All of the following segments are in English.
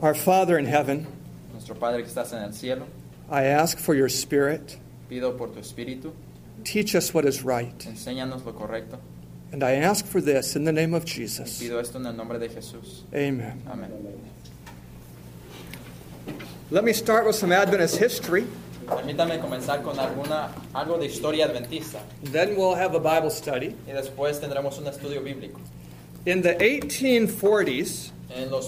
Our Father in heaven, Nuestro Padre que estás en el cielo, I ask for your Spirit. pido por tu Espíritu, Teach us what is right. enséñanos lo correcto. And I ask for this in the name of Y Jesus. pido esto en el nombre de Jesús. Amen. Amén. Let me start with some Adventist history. Permítame comenzar con algo de historia adventista. Then we'll have a Bible study. Y después tendremos un estudio bíblico. In the 1840s, En los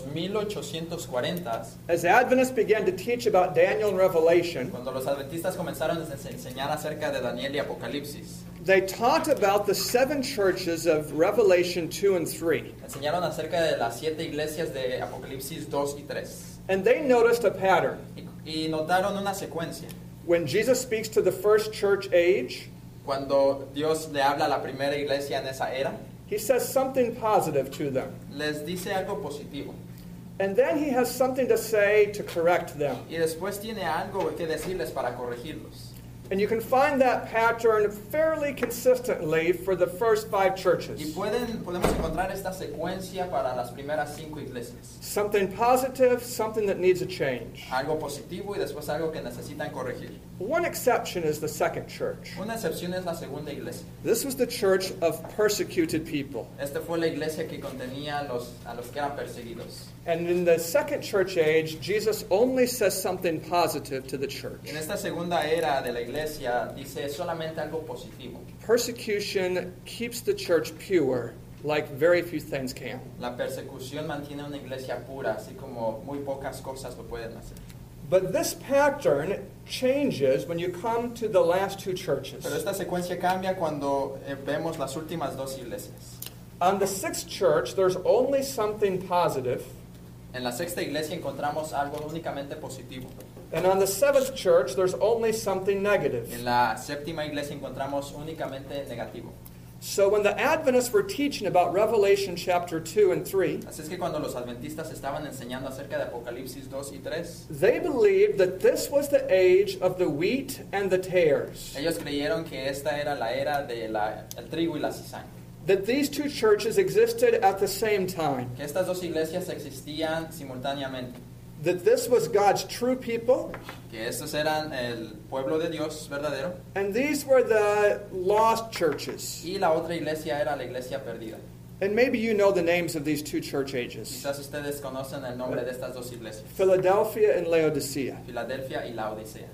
1840s, as Adventists began to teach about Daniel and Revelation, cuando los adventistas comenzaron a enseñar acerca de Daniel y Apocalipsis, they taught about the 7 churches of Revelation 2 and 3. enseñaron acerca de las 7 iglesias de Apocalipsis 2 y 3. And they noticed a pattern. Y notaron una secuencia. When Jesus speaks to the first church age, Cuando Dios le habla a la primera iglesia en esa era, he says something positive to them. les dice algo positivo. And then he has something to say to correct them. Y después tiene algo que decirles para corregirlos. And you can find that pattern fairly consistently for the first 5 Y churches. podemos encontrar esta secuencia para las primeras 5 iglesias. Something positive, something that needs a change. Algo positivo y después algo que necesitan corregir. One exception is the second church. Una excepción es la segunda iglesia. This was the church of persecuted people. Esta fue la iglesia que contenía a los que eran perseguidos. And in the second church age, Jesus only says something positive to the church. En esta segunda era de la iglesia dice solamente algo positivo. Persecution keeps the church pure like very few things can. La persecución mantiene una iglesia pura, así como muy pocas cosas lo pueden hacer. But this pattern changes when you come to the last 2 churches. Pero esta secuencia cambia cuando vemos las últimas 2 iglesias. On the 6th church, there's only something positive. En la sexta iglesia encontramos algo únicamente positivo. And on the 7th church, there's only something negative. En la séptima iglesia encontramos únicamente negativo. So when the Adventists were teaching about Revelation chapter 2 and 3, Así es que cuando los adventistas estaban enseñando acerca de Apocalipsis 2 y 3, they believed that this was the age of the wheat and the tares. ellos creyeron que esta era la era del trigo y la cizaña. That these 2 churches existed at the same time. Que estas 2 iglesias existían simultáneamente. That this was God's true people, Que estos eran el pueblo de Dios verdadero. and these were the lost churches. Y la otra iglesia era la iglesia perdida. And maybe you know the names of these 2 church ages. Quizás ustedes conocen el nombre de estas 2 iglesias. Philadelphia and Laodicea. Filadelfia y la Odisea.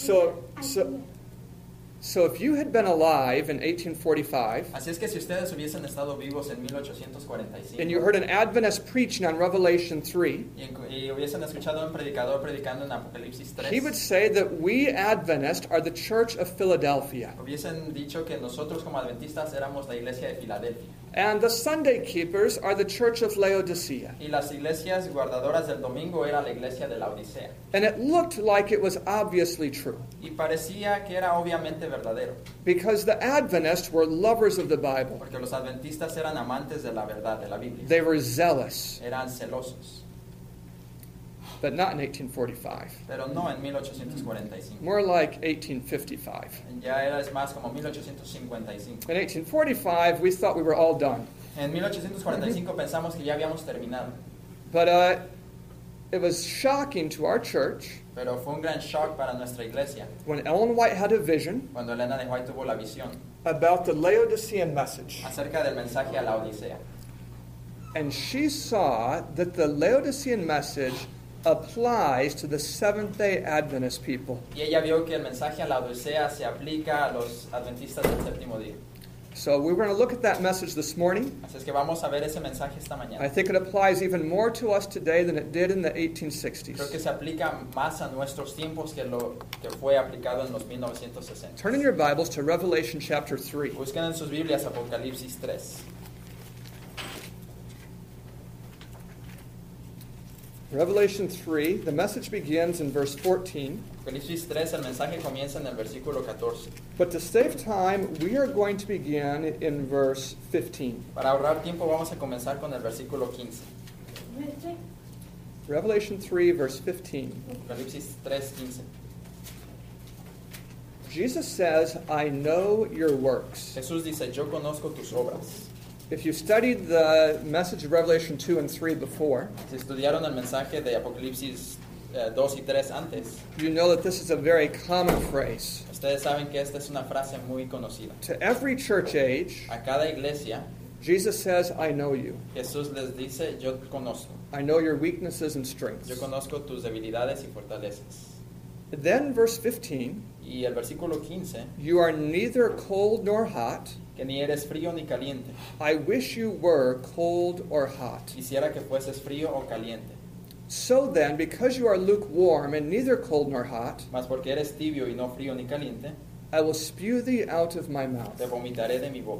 So if you had been alive in 1845, Así es que si ustedes hubiesen estado vivos en 1845 and you heard an Adventist preaching on Revelation 3, y hubiesen escuchado a un predicador predicando en Apocalipsis 3, he would say that we Adventists are the church of Philadelphia. hubiesen dicho que nosotros como adventistas éramos la iglesia de Filadelfia. And the Sunday keepers are the church of Laodicea. Y las iglesias guardadoras del domingo era la iglesia de la Odisea. And it looked like it was obviously true. Y parecía que era obviamente verdadero. Because the Adventists were lovers of the Bible. Porque los adventistas eran amantes de la verdad, de la Biblia. They were zealous. Eran celosos. But not in 1845. Pero no en 1845. More like 1855. Ya era más como 1855. In 1845, we thought we were all done. En 1845 pensamos que ya habíamos terminado. But it was shocking to our church Pero fue un gran shock para nuestra iglesia when Ellen White had a vision cuando Elena de White tuvo la visión about the Laodicean message. acerca del mensaje a la Odisea. And she saw that the Laodicean message applies to the Seventh-day Adventist people. Y ella vio que el mensaje a la Odisea se aplica a los adventistas del séptimo día. So we're going to look at that message this morning. Así es que vamos a ver ese mensaje esta I mañana. think it applies even more to us today than it did in the Creo 1860s. que se aplica más a nuestros tiempos que lo que fue aplicado en los 1960. Turn in your Bibles to Revelation chapter 3. Busquen en sus Biblias Apocalipsis 3. Revelation 3, the message begins in verse 14. Apocalipsis 3, el mensaje comienza en el versículo 14. But to save time, we are going to begin in verse 15. Para ahorrar tiempo vamos a comenzar con el versículo 15. Revelation 3, verse 15. Apocalipsis 3, 15. Jesus says, I know your works. Jesús dice, yo conozco tus obras. If you studied the message of Revelation 2 and 3 before, Si estudiaron el mensaje de Apocalipsis 2 y 3 antes, you know that this is a very common phrase. ustedes saben que esta es una frase muy conocida. To every church age, A cada iglesia, Jesus says, I know you. Jesús les dice, yo conozco. I know your weaknesses and strengths. Yo conozco tus debilidades y fortalezas. Then verse 15, Y el versículo 15, you are neither cold nor hot. que ni eres frío ni caliente. I wish you were cold or hot. Quisiera que fueses frío o caliente. So then, because you are lukewarm and neither cold nor hot, Mas porque eres tibio y no frío ni caliente, I will spew thee out of my mouth. te vomitaré de mi boca.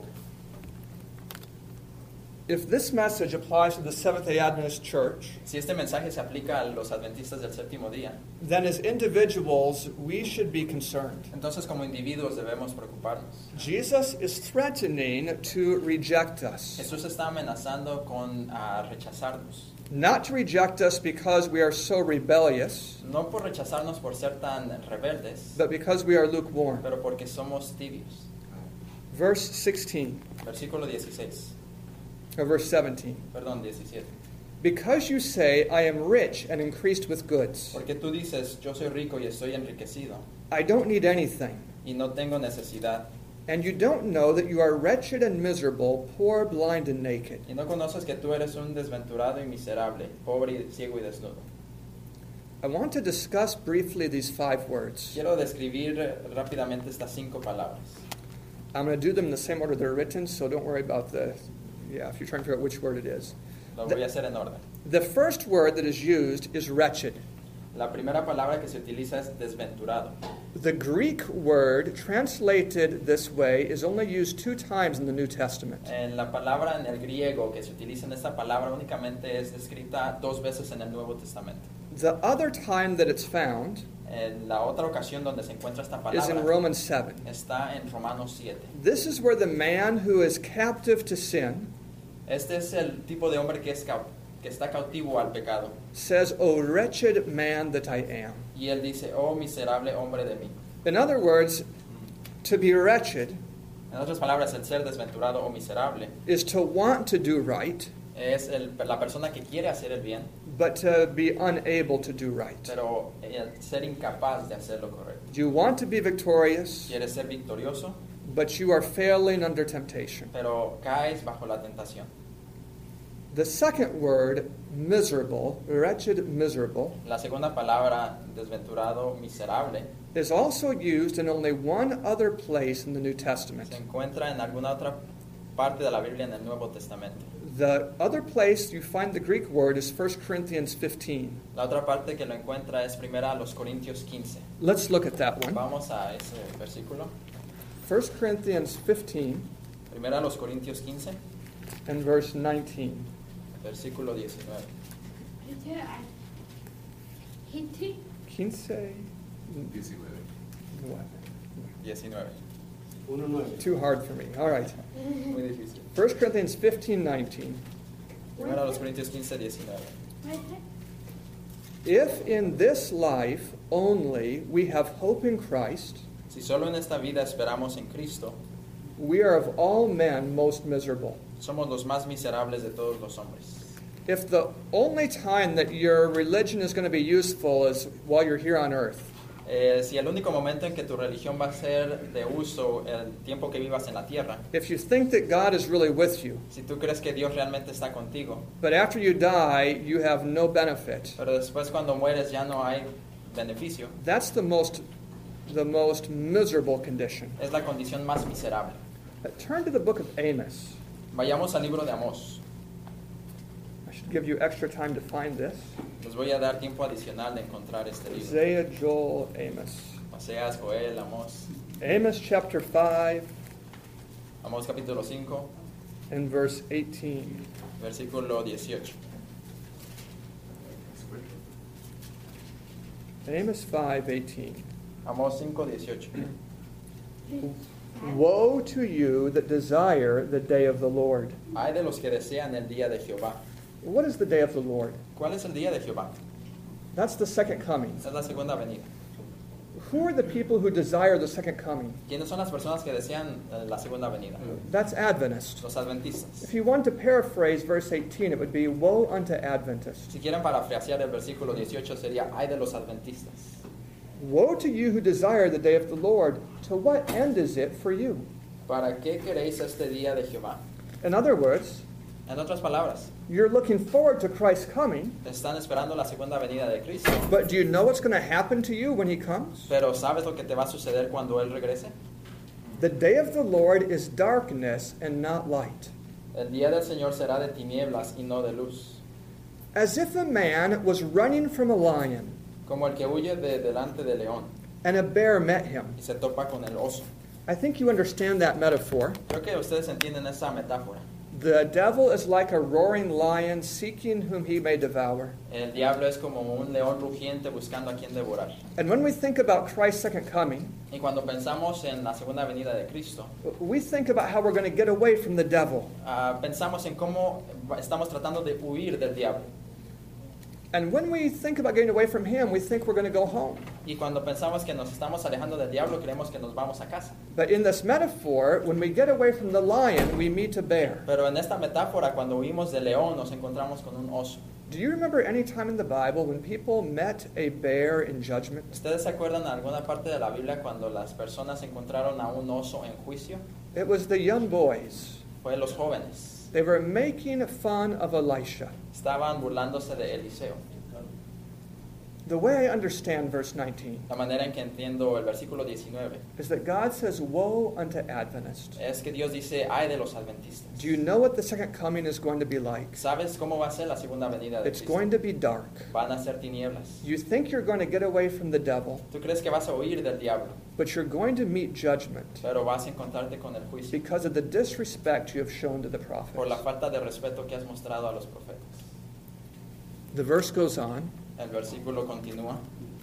If this message applies to the Seventh-day Adventist Church, Si este mensaje se aplica a los adventistas del séptimo día, then as individuals, we should be concerned. entonces como individuos debemos preocuparnos. Jesus is threatening to reject us. Jesús está amenazando con rechazarnos. Not to reject us because we are so rebellious, No por rechazarnos por ser tan rebeldes, but because we are lukewarm. pero porque somos tibios. Verse 16, Versículo 16, or verse 17. perdón, 17. Because you say, I am rich and increased with goods. Porque tú dices, yo soy rico y estoy enriquecido I don't need anything. y no tengo necesidad. And you don't know that you are wretched and miserable, poor, blind, and naked. Y no conoces que tú eres un desventurado y miserable, pobre, ciego y desnudo. I want to discuss briefly these 5 words. Quiero describir rápidamente estas 5 palabras. I'm going to do them in the same order they're written, so don't worry about if you're trying to figure out which word it is. Lo voy a hacer en orden. The first word that is used is wretched. La primera palabra que se utiliza es desventurado. The Greek word translated this way is only used 2 times in the New Testament. En la palabra en el griego que se utiliza en esta palabra únicamente es descrita 2 veces en el Nuevo Testamento. The other time that it's found En la otra ocasión donde se encuentra esta is in palabra Romans 7. está en Romanos 7. This is where the man who is captive to sin Este es el tipo de hombre que está cautivo al pecado. says, O wretched man that I am. Y él dice, oh miserable hombre de mí. In other words, to be wretched En otras palabras, el ser desventurado o miserable is to want to do right, es la persona que quiere hacer el bien, but to be unable to do right. pero el ser incapaz de hacer lo correcto. You want to be victorious, Quieres ser victorioso, but you are failing under temptation. pero caes bajo la tentación. The second word, miserable, wretched, miserable, La segunda palabra, desventurado, miserable, is also used in only one other place in the New se Testament. encuentra en alguna otra parte de la Biblia en el Nuevo Testamento. The other place you find the Greek word is 1 Corinthians 15. La otra parte que lo encuentra es primera a los Corintios 15. Let's look at that one. Vamos a ese versículo. 1 Corinthians 15 Primera a los Corintios 15, and verse 19. versículo 19. 15. 19. 1:9. Too hard for me. All right. Muy difícil. 1 Corinthians 15, 19. Primera a los Corintios 15, 19. If in this life only we have hope in Christ, Si solo en esta vida esperamos en Cristo, we are of all men most miserable. somos los más miserables de todos los hombres. If the only time that your religion is going to be useful is while you're here on earth, Si el único momento en que tu religión va a ser de uso el tiempo que vivas en la tierra, if you think that God is really with you, si tú crees que Dios realmente está contigo, but after you die you have no benefit, pero después cuando mueres ya no hay beneficio, that's the most miserable condition. es la condición más miserable. Turn to the book of Amos. Vayamos al libro de Amós. I should give you extra time to find this. Les voy a dar tiempo adicional de encontrar este libro. Isaiah, Joel, Amos. Oseas, Joel, Amós. Amos chapter 5 Amós capítulo 5, and verse 18. versículo 18. Amos 5:18. Amós 5, 18. Woe to you that desire the day of the Lord. Hay de los que desean el día de Jehová. What is the day of the Lord? ¿Cuál es el día de Jehová? That's the second coming. Esa es la segunda venida. Who are the people who desire the second coming? ¿Quiénes son las personas que desean la segunda venida? That's Adventists. Los adventistas. If you want to paraphrase verse 18, it would be, woe unto Adventists. Si quieren parafrasear el versículo 18 sería, ay de los adventistas. Woe to you who desire the day of the Lord. To what end is it for you? ¿Para qué queréis este día de Jehová? In other words, En otras palabras, you're looking forward to Christ's coming, están esperando la segunda venida de Cristo. but do you know what's going to happen to you when he comes? Pero ¿sabes lo que te va a suceder cuando Él regrese? The day of the Lord is darkness and not light. El día del Señor será de tinieblas y no de luz. As if a man was running from a lion, Como el que huye de delante de león and a bear met him. y se topa con el oso. I think you understand that metaphor. Creo que ustedes entienden esa metáfora. The devil is like a roaring lion seeking whom he may devour. El diablo es como un león rugiente buscando a quien devorar. And when we think about Christ's second coming, Y cuando pensamos en la segunda venida de Cristo, we think about how we're going to get away from the devil. pensamos en cómo estamos tratando de huir del diablo. And when we think about getting away from him, we think we're going to go home. Y cuando pensamos que nos estamos alejando del diablo, creemos que nos vamos a casa. But in this metaphor, when we get away from the lion, we meet a bear. Pero en esta metáfora, cuando huimos del león, nos encontramos con un oso. Do you remember any time in the Bible when people met a bear in judgment? ¿Ustedes se acuerdan de alguna parte de la Biblia cuando las personas encontraron a un oso en juicio? It was the young boys. Fue los jóvenes. They were making fun of Elisha. Estaban burlándose de Eliseo. The way I understand verse 19 La manera en que entiendo el versículo 19 is that God says, woe unto Adventists. es que Dios dice, ay de los adventistas. Do you know what the second coming is going to be like? ¿Sabes cómo va a ser la segunda venida de It's Cristo? going to be dark. Van a ser tinieblas. You think you're going to get away from the devil, Tú crees que vas a huir del diablo, but you're going to meet judgment pero vas a encontrarte con el juicio because of the disrespect you have shown to the por la prophets. falta de respeto que has mostrado a los profetas. The verse goes on. El versículo continúa.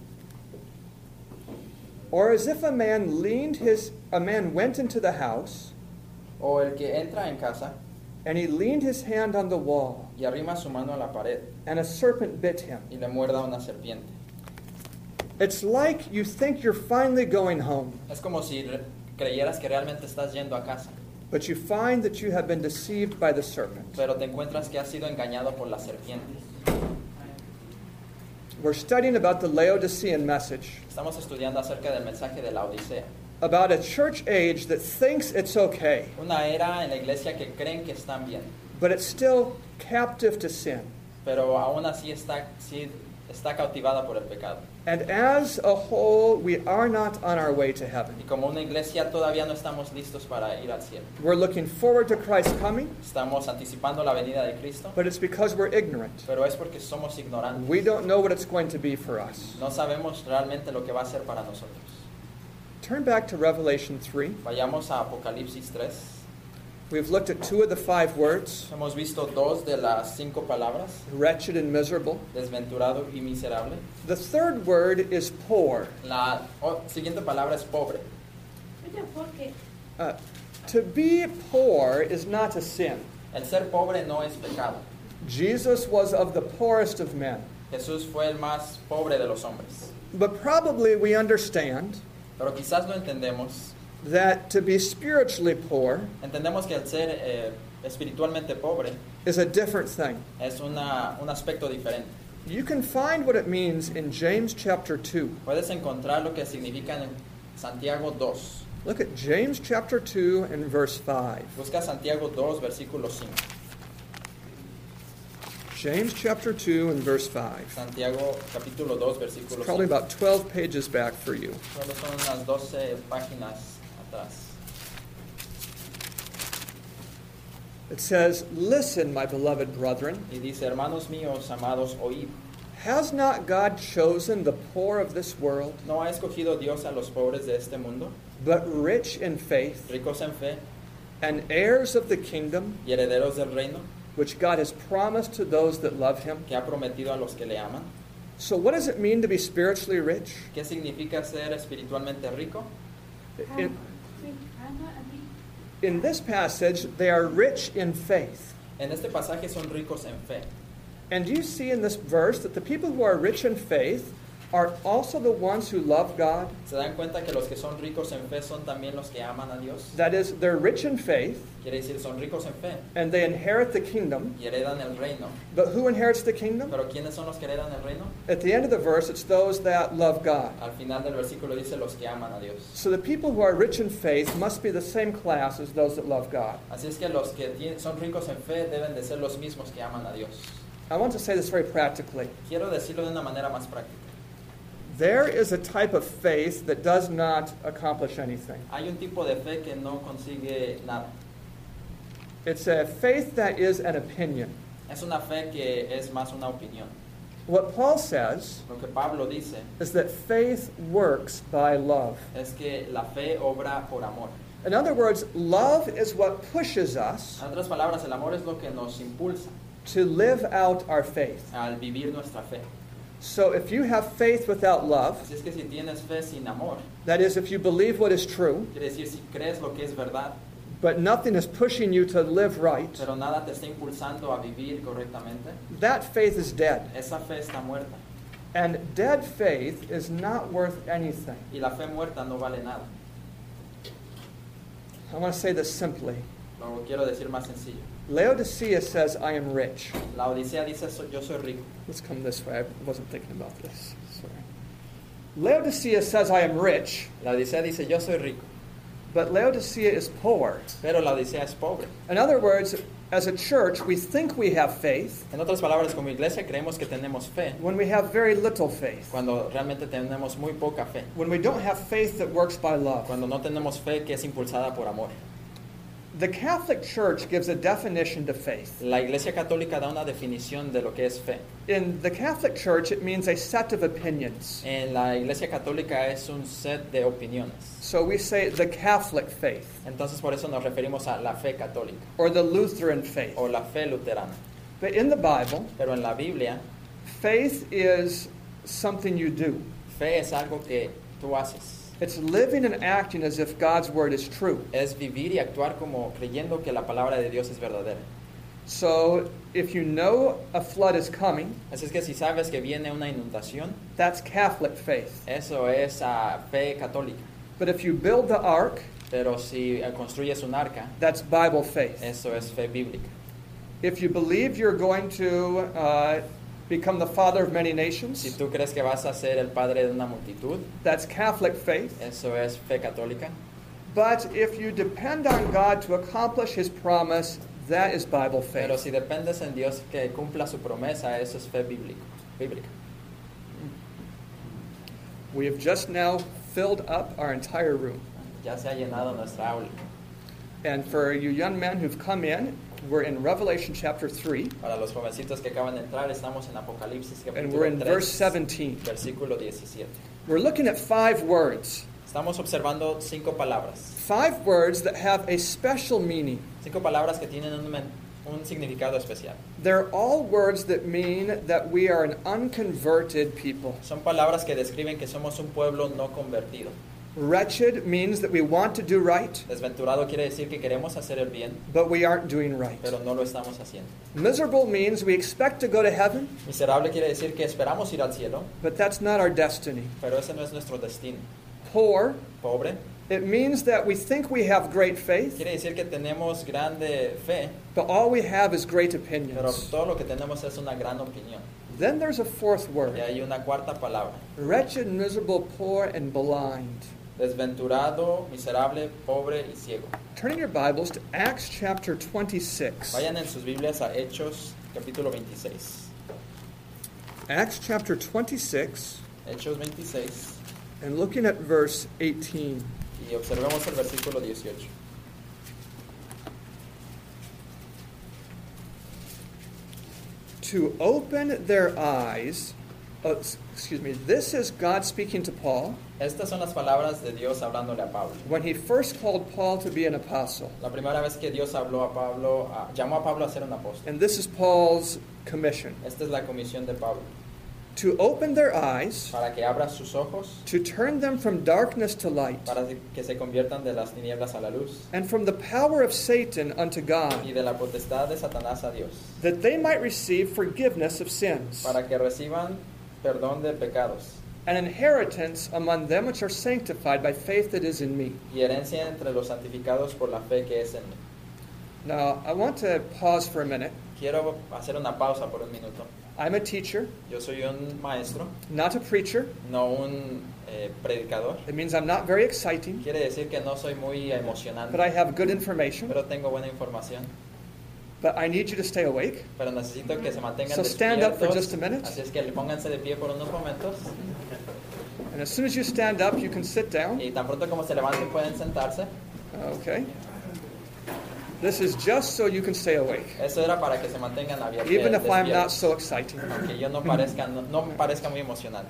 Or as if a man went into the house, O el que entra en casa and he leaned his hand on the wall, y arrima su mano a la pared and a serpent bit him. y le muerda una serpiente. It's like you think you're finally going home, Es como si creyeras que realmente estás yendo a casa, but you find that you have been deceived by the serpent. pero te encuentras que has sido engañado por la serpiente. We're studying about the Laodicean message, Estamos estudiando acerca del mensaje de la Odisea. about a church age that thinks it's okay, Una era en la iglesia que creen que están bien, but it's still captive to sin. pero aún así está cautivada por el pecado. And as a whole, we are not on our way to heaven. Y como una iglesia todavía no estamos listos para ir al cielo. We're looking forward to Christ's coming, Estamos anticipando la venida de Cristo, but it's because we're ignorant. pero es porque somos ignorantes. We don't know what it's going to be for us. No sabemos realmente lo que va a ser para nosotros. Turn back to Revelation 3. Vayamos a Apocalipsis 3. We've looked at 2 of the 5 words, Hemos visto 2 de las 5 palabras, wretched and miserable. desventurado y miserable. The third word is poor. La siguiente palabra es pobre. To be poor is not a sin. El ser pobre no es pecado. Jesus was of the poorest of men. Jesús fue el más pobre de los hombres. But probably we understand Pero quizás no entendemos. that to be spiritually poor Entendemos que el ser espiritualmente pobre is a different thing. es un aspecto diferente. You can find what it means in James chapter 2. Puedes encontrar lo que significa en Santiago 2. Look at James chapter 2 and verse 5. Busca Santiago 2, versículo 5. James chapter 2 and verse 5. Santiago capítulo 2, It's versículo probably 5. about 12 pages back for you. Solo son unas 12 páginas atrás. It says, "Listen, my beloved brethren, Y dice, hermanos míos, amados, oíd. has not God chosen the poor of this world, ¿No ha escogido Dios a los pobres de este mundo, but rich in faith, ricos en fe and heirs of the kingdom, y herederos del reino, which God has promised to those that love him?" que ha prometido a los que le aman? So what does it mean to be spiritually rich? ¿Qué significa ser espiritualmente rico? In this passage, they are rich in faith. En este pasaje son ricos en fe. And you see in this verse that the people who are rich in faith are also the ones who love God. ¿Se dan cuenta que los que son ricos en fe son también los que aman a Dios? That is, they're rich in faith, Quiere decir, son ricos en fe and they inherit the kingdom. y heredan el reino. But who inherits the kingdom? ¿Pero quiénes son los que heredan el reino? At the end of the verse, it's those that love God. Al final del versículo dice los que aman a Dios. So the people who are rich in faith must be the same class as those that love God. Así es que los que son ricos en fe deben de ser los mismos que aman a Dios. I want to say this very practically. Quiero decirlo de una manera más práctica. There is a type of faith that does not accomplish anything. Hay un tipo de fe que no consigue nada. It's a faith that is an opinion. Es una fe que es más una opinión. What Paul says Lo que Pablo dice is that faith works by love. es que la fe obra por amor. In other words, love is what pushes us En otras palabras, el amor es lo que nos impulsa to live out our faith. al vivir nuestra fe. So if you have faith without love, Así es que si tienes fe sin amor, that is, if you believe what is true, quiere decir si crees lo que es verdad, but nothing is pushing you to live right, pero nada te está impulsando a vivir correctamente, that faith is dead. esa fe está muerta. And dead faith is not worth anything. Y la fe muerta no vale nada. I want to say this simply. Lo quiero decir más sencillo. Laodicea says, I am rich. La Odisea dice, yo soy rico. Let's come this way. I wasn't thinking about this. Sorry. Laodicea says, I am rich, La Odisea dice, yo soy rico. but Laodicea is poor. Pero la Odisea es pobre. In other words, as a church, we think we have faith En otras palabras, como iglesia creemos que tenemos fe when we have very little faith. cuando realmente tenemos muy poca fe. When we don't have faith that works by love. Cuando no tenemos fe que es impulsada por amor. The Catholic Church gives a definition to faith. La Iglesia Católica da una definición de lo que es fe. In the Catholic Church, it means a set of opinions. En la Iglesia Católica es un set de opiniones. So we say the Catholic faith, Entonces por eso nos referimos a la fe católica or the Lutheran faith. o la fe luterana. But in the Bible, Pero en la Biblia, faith is something you do. fe es algo que tú haces. It's living and acting as if God's word is true. Es vivir y actuar como creyendo que la palabra de Dios es verdadera. So if you know a flood is coming, Así es que si sabes que viene una inundación, that's Catholic faith. eso es fe católica. But if you build the ark, Pero si construyes un arca, that's Bible faith. eso es fe bíblica. If you believe you're going to become the father of many Si nations, tú crees que vas a ser el padre de una multitud, that's Catholic faith. eso es fe católica. But if you depend on God to accomplish His promise, that is Bible Pero faith. si dependes en Dios que cumpla su promesa, eso es fe bíblica. We have just now filled up our entire room. Ya se ha llenado nuestra aula. And for you young men who've come in, we're in Revelation chapter 3, Para los jovencitos que acaban de entrar, estamos en Apocalipsis and we're in capítulo verse 3, 17. versículo 17. We're looking at 5 words. Estamos observando 5 palabras. 5 words that have a special meaning. 5 palabras que tienen un significado especial. They're all words that mean that we are an unconverted people. Son palabras que describen que somos un pueblo no convertido. Wretched means that we want to do right, Desventurado quiere decir que queremos hacer el bien, but we aren't doing right. pero no lo estamos haciendo. Miserable means we expect to go to heaven, Miserable quiere decir que esperamos ir al cielo, but that's not our destiny. pero ese no es nuestro destino. Poor, Pobre it means that we think we have great faith, quiere decir que tenemos grande fe, but all we have is great pero opinions. todo lo que tenemos es una gran opinión. Then there's a 4th Y word. hay una cuarta palabra. Wretched, miserable, poor, and blind. Desventurado, miserable, pobre y ciego. Turn in your Bibles to Acts chapter 26. Vayan en sus Biblias a Hechos capítulo 26. Acts chapter 26, Hechos 26. and looking at verse 18. Y observemos el versículo 18. To open their eyes, this is God speaking to Paul Estas son las palabras de Dios hablándole a Pablo. when he first called Paul to be an apostle. La primera vez que Dios habló a Pablo, llamó a Pablo a ser un apóstol. And this is Paul's commission. Esta es la comisión de Pablo. To open their eyes, Para que abra sus ojos, to turn them from darkness to light, para que se conviertan de las tinieblas a la luz and from the power of Satan unto God, y de la potestad de Satanás a Dios, that they might receive forgiveness of sins, para que reciban perdón de pecados, an inheritance among them which are sanctified by faith that is in me. y herencia entre los santificados por la fe que es en mí. Now, I want to pause for a minute. Quiero hacer una pausa por un minuto. I'm a teacher, Yo soy un maestro, not a preacher. no un predicador. It means I'm not very exciting, Quiere decir que no soy muy emocionante, but I have good information. pero tengo buena información. But I need you to stay awake. Pero necesito que se mantengan So stand up for despiertos. just a minute. Así es que pónganse de pie por unos momentos. And as soon as you stand up, you can sit down. Y tan pronto como se levanten pueden sentarse. Okay. This is just so you can stay awake, Eso era para que se mantengan abiertos. even if I'm not so exciting. Aunque yo no me parezca muy emocionante.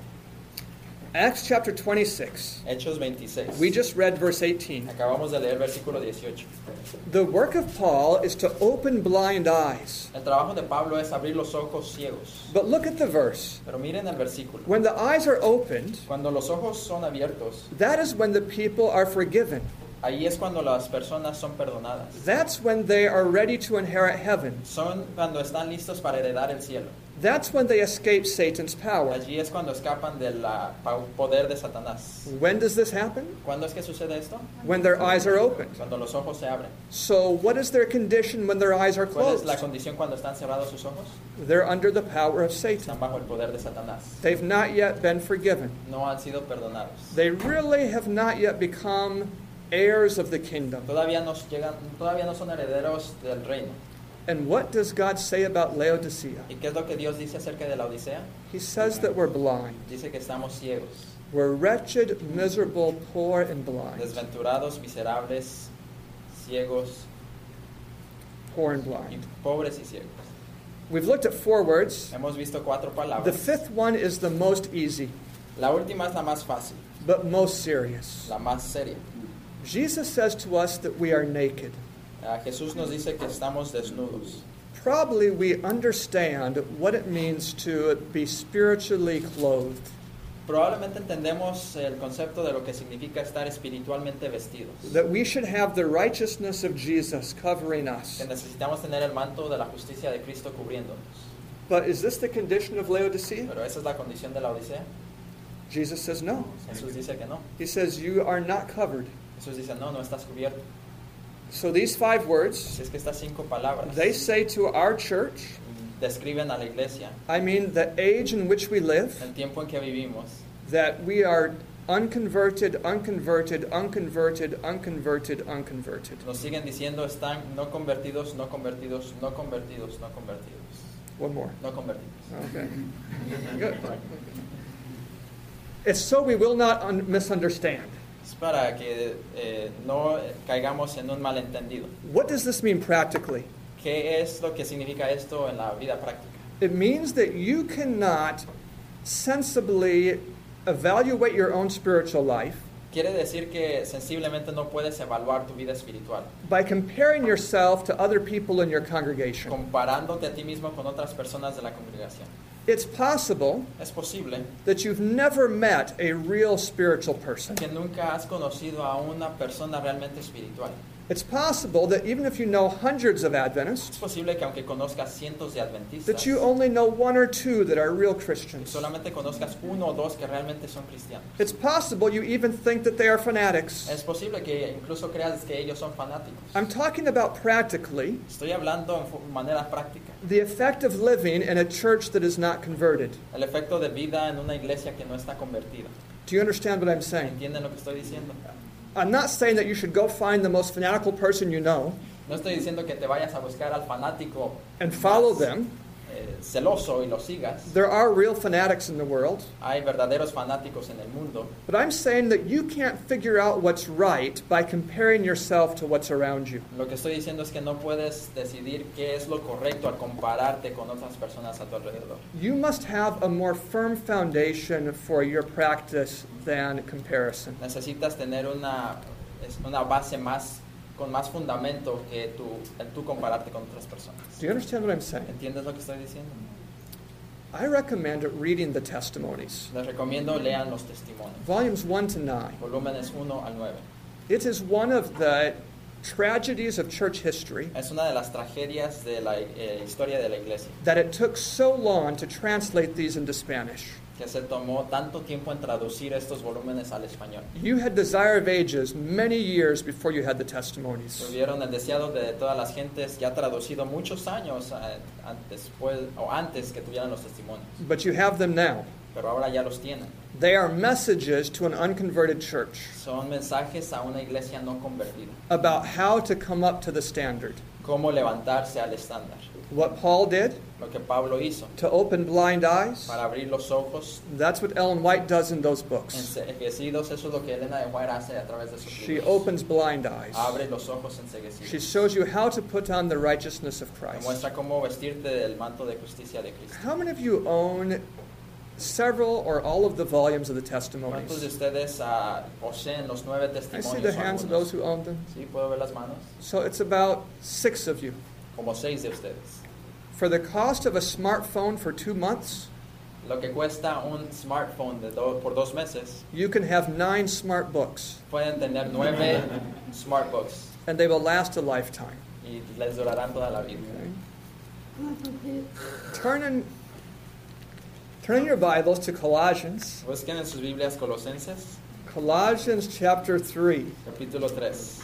Acts chapter 26. Hechos 26. We just read verse 18. Acabamos de leer versículo 18. The work of Paul is to open blind eyes. El trabajo de Pablo es abrir los ojos ciegos. But look at the verse. Pero miren el versículo. When the eyes are opened, Cuando los ojos son abiertos, that is when the people are forgiven. ahí es cuando las personas son perdonadas. That's when they are ready to inherit heaven. Son cuando están listos para heredar el cielo. That's when they escape Satan's power. Allí es cuando escapan del poder de Satanás. When does this happen? ¿Cuándo es que sucede esto? When their eyes are opened. Cuando los ojos se abren. So what is their condition when their eyes are ¿Cuál es closed? la condición cuando están cerrados sus ojos? They're under the power of Satan. Están bajo el poder de Satanás. They've not yet been forgiven. No han sido perdonados. They really have not yet become heirs of the kingdom. Todavía no son herederos del reino. And what does God say about Laodicea? ¿Y qué es lo que Dios dice acerca de la Odisea? He says that we're blind. Dice que estamos ciegos, We're wretched, miserable, poor, and blind. desventurados, miserables, ciegos, Poor and y blind. pobres y ciegos. We've looked at 4 words. Hemos visto 4 The palabras. 5th one is the most easy, La última es la más fácil, but most serious. la más seria. Jesus says to us that we are naked. Jesús nos dice que estamos desnudos. Probably we understand what it means to be spiritually clothed. Probablemente entendemos el concepto de lo que significa estar espiritualmente vestidos. That we should have the righteousness of Jesus covering us. Que necesitamos tener el manto de la justicia de Cristo cubriéndonos. But is this the condition of Laodicea? Pero esa es la condición de la Odisea. Jesus says no. Jesús dice que no. He says you are not covered. Jesús dice no, no estás cubierto. So these 5 words, Así es que estas 5 palabras they say to our church, describen a la iglesia, I mean the age in which we live, el tiempo en que vivimos, that we are unconverted, unconverted, unconverted, unconverted, unconverted. nos siguen diciendo están no convertidos, no convertidos, no convertidos, no convertidos, One more. no convertidos. Okay. Good. It's so we will not misunderstand. Es para que no caigamos en un malentendido. What does this mean practically? ¿Qué es lo que significa esto en la vida práctica? It means that you cannot sensibly evaluate your own spiritual life Quiere decir que sensiblemente no puedes evaluar tu vida espiritual, by comparing yourself to other people in your congregation. comparándote a ti mismo con otras personas de la congregación. It's possible Es posible that you've never met a real spiritual person. que nunca has conocido a una persona realmente espiritual. It's possible that even if you know hundreds of Es Adventists, posible que aunque conozcas cientos de adventistas, that you only know 1 or 2 that are real y Christians. solamente conozcas 1 o 2 que realmente son cristianos. It's possible you even think that they are fanatics. Es posible que incluso creas que ellos son fanáticos. I'm talking about practically Estoy hablando en manera práctica. the effect of living in a church that is not converted. El efecto de vida en una iglesia que no está convertida. Do you understand what I'm saying? ¿Entienden lo que estoy diciendo? I'm not saying that you should go find the most fanatical person you know No estoy diciendo que te vayas a buscar al fanático and follow más, them. Celoso y lo sigas. There are real fanatics in the world. Hay verdaderos fanáticos en el mundo. But I'm saying that you can't figure out what's right by comparing yourself to what's around you. Lo que estoy diciendo es que no puedes decidir qué es lo correcto al compararte con otras personas a tu alrededor. You must have a more firm foundation for your practice than comparison. Necesitas tener una base con más fundamento que tú compararte con otras personas. Do you understand what I'm saying? ¿Entiendes lo que estoy diciendo? I recommend reading the testimonies, Les recomiendo lean los testimonios. volumes 1 to 9. Volúmenes 1 al 9. It is one of the tragedies of church history Es una de las tragedias de la historia de la iglesia. that it took so long to translate these into Spanish. que se tomó tanto tiempo en traducir estos volúmenes al español. You had Desire of Ages many years before you had the testimonies. Tuvieron el deseado de todas las gentes ya traducido muchos años antes que tuvieran los testimonios. But you have them now. Pero ahora ya los tienen. They are messages to an unconverted church Son mensajes a una iglesia no convertida. about how to come up to the standard. Cómo levantarse al estándar. What Paul did Lo que Pablo hizo to open blind eyes, para abrir los ojos that's what Ellen White does in those books. enceguecidos, eso es lo que Elena de White hace a través de sus She libros. opens blind eyes. Abre los ojos She enceguecidos. shows you how to put on the righteousness of Te Christ. muestra cómo vestirte del manto de justicia de Cristo. How many of you own several or all of the volumes of the ¿Cuántos de testimonies? ustedes poseen los 9 I see testimonios? the o hands of algunos? those who own them. Sí, puedo ver las manos. So it's about 6 of you. Como 6 de ustedes. For the cost of a smartphone for 2 months, Lo que cuesta un smartphone por 2 meses, you can have 9 smart books, pueden tener 9 smartbooks and they will last a lifetime. y les durarán toda la vida. Turn in your Bibles to Colossians. Busquen en sus Biblias Colosenses, Colossians chapter 3. capítulo 3.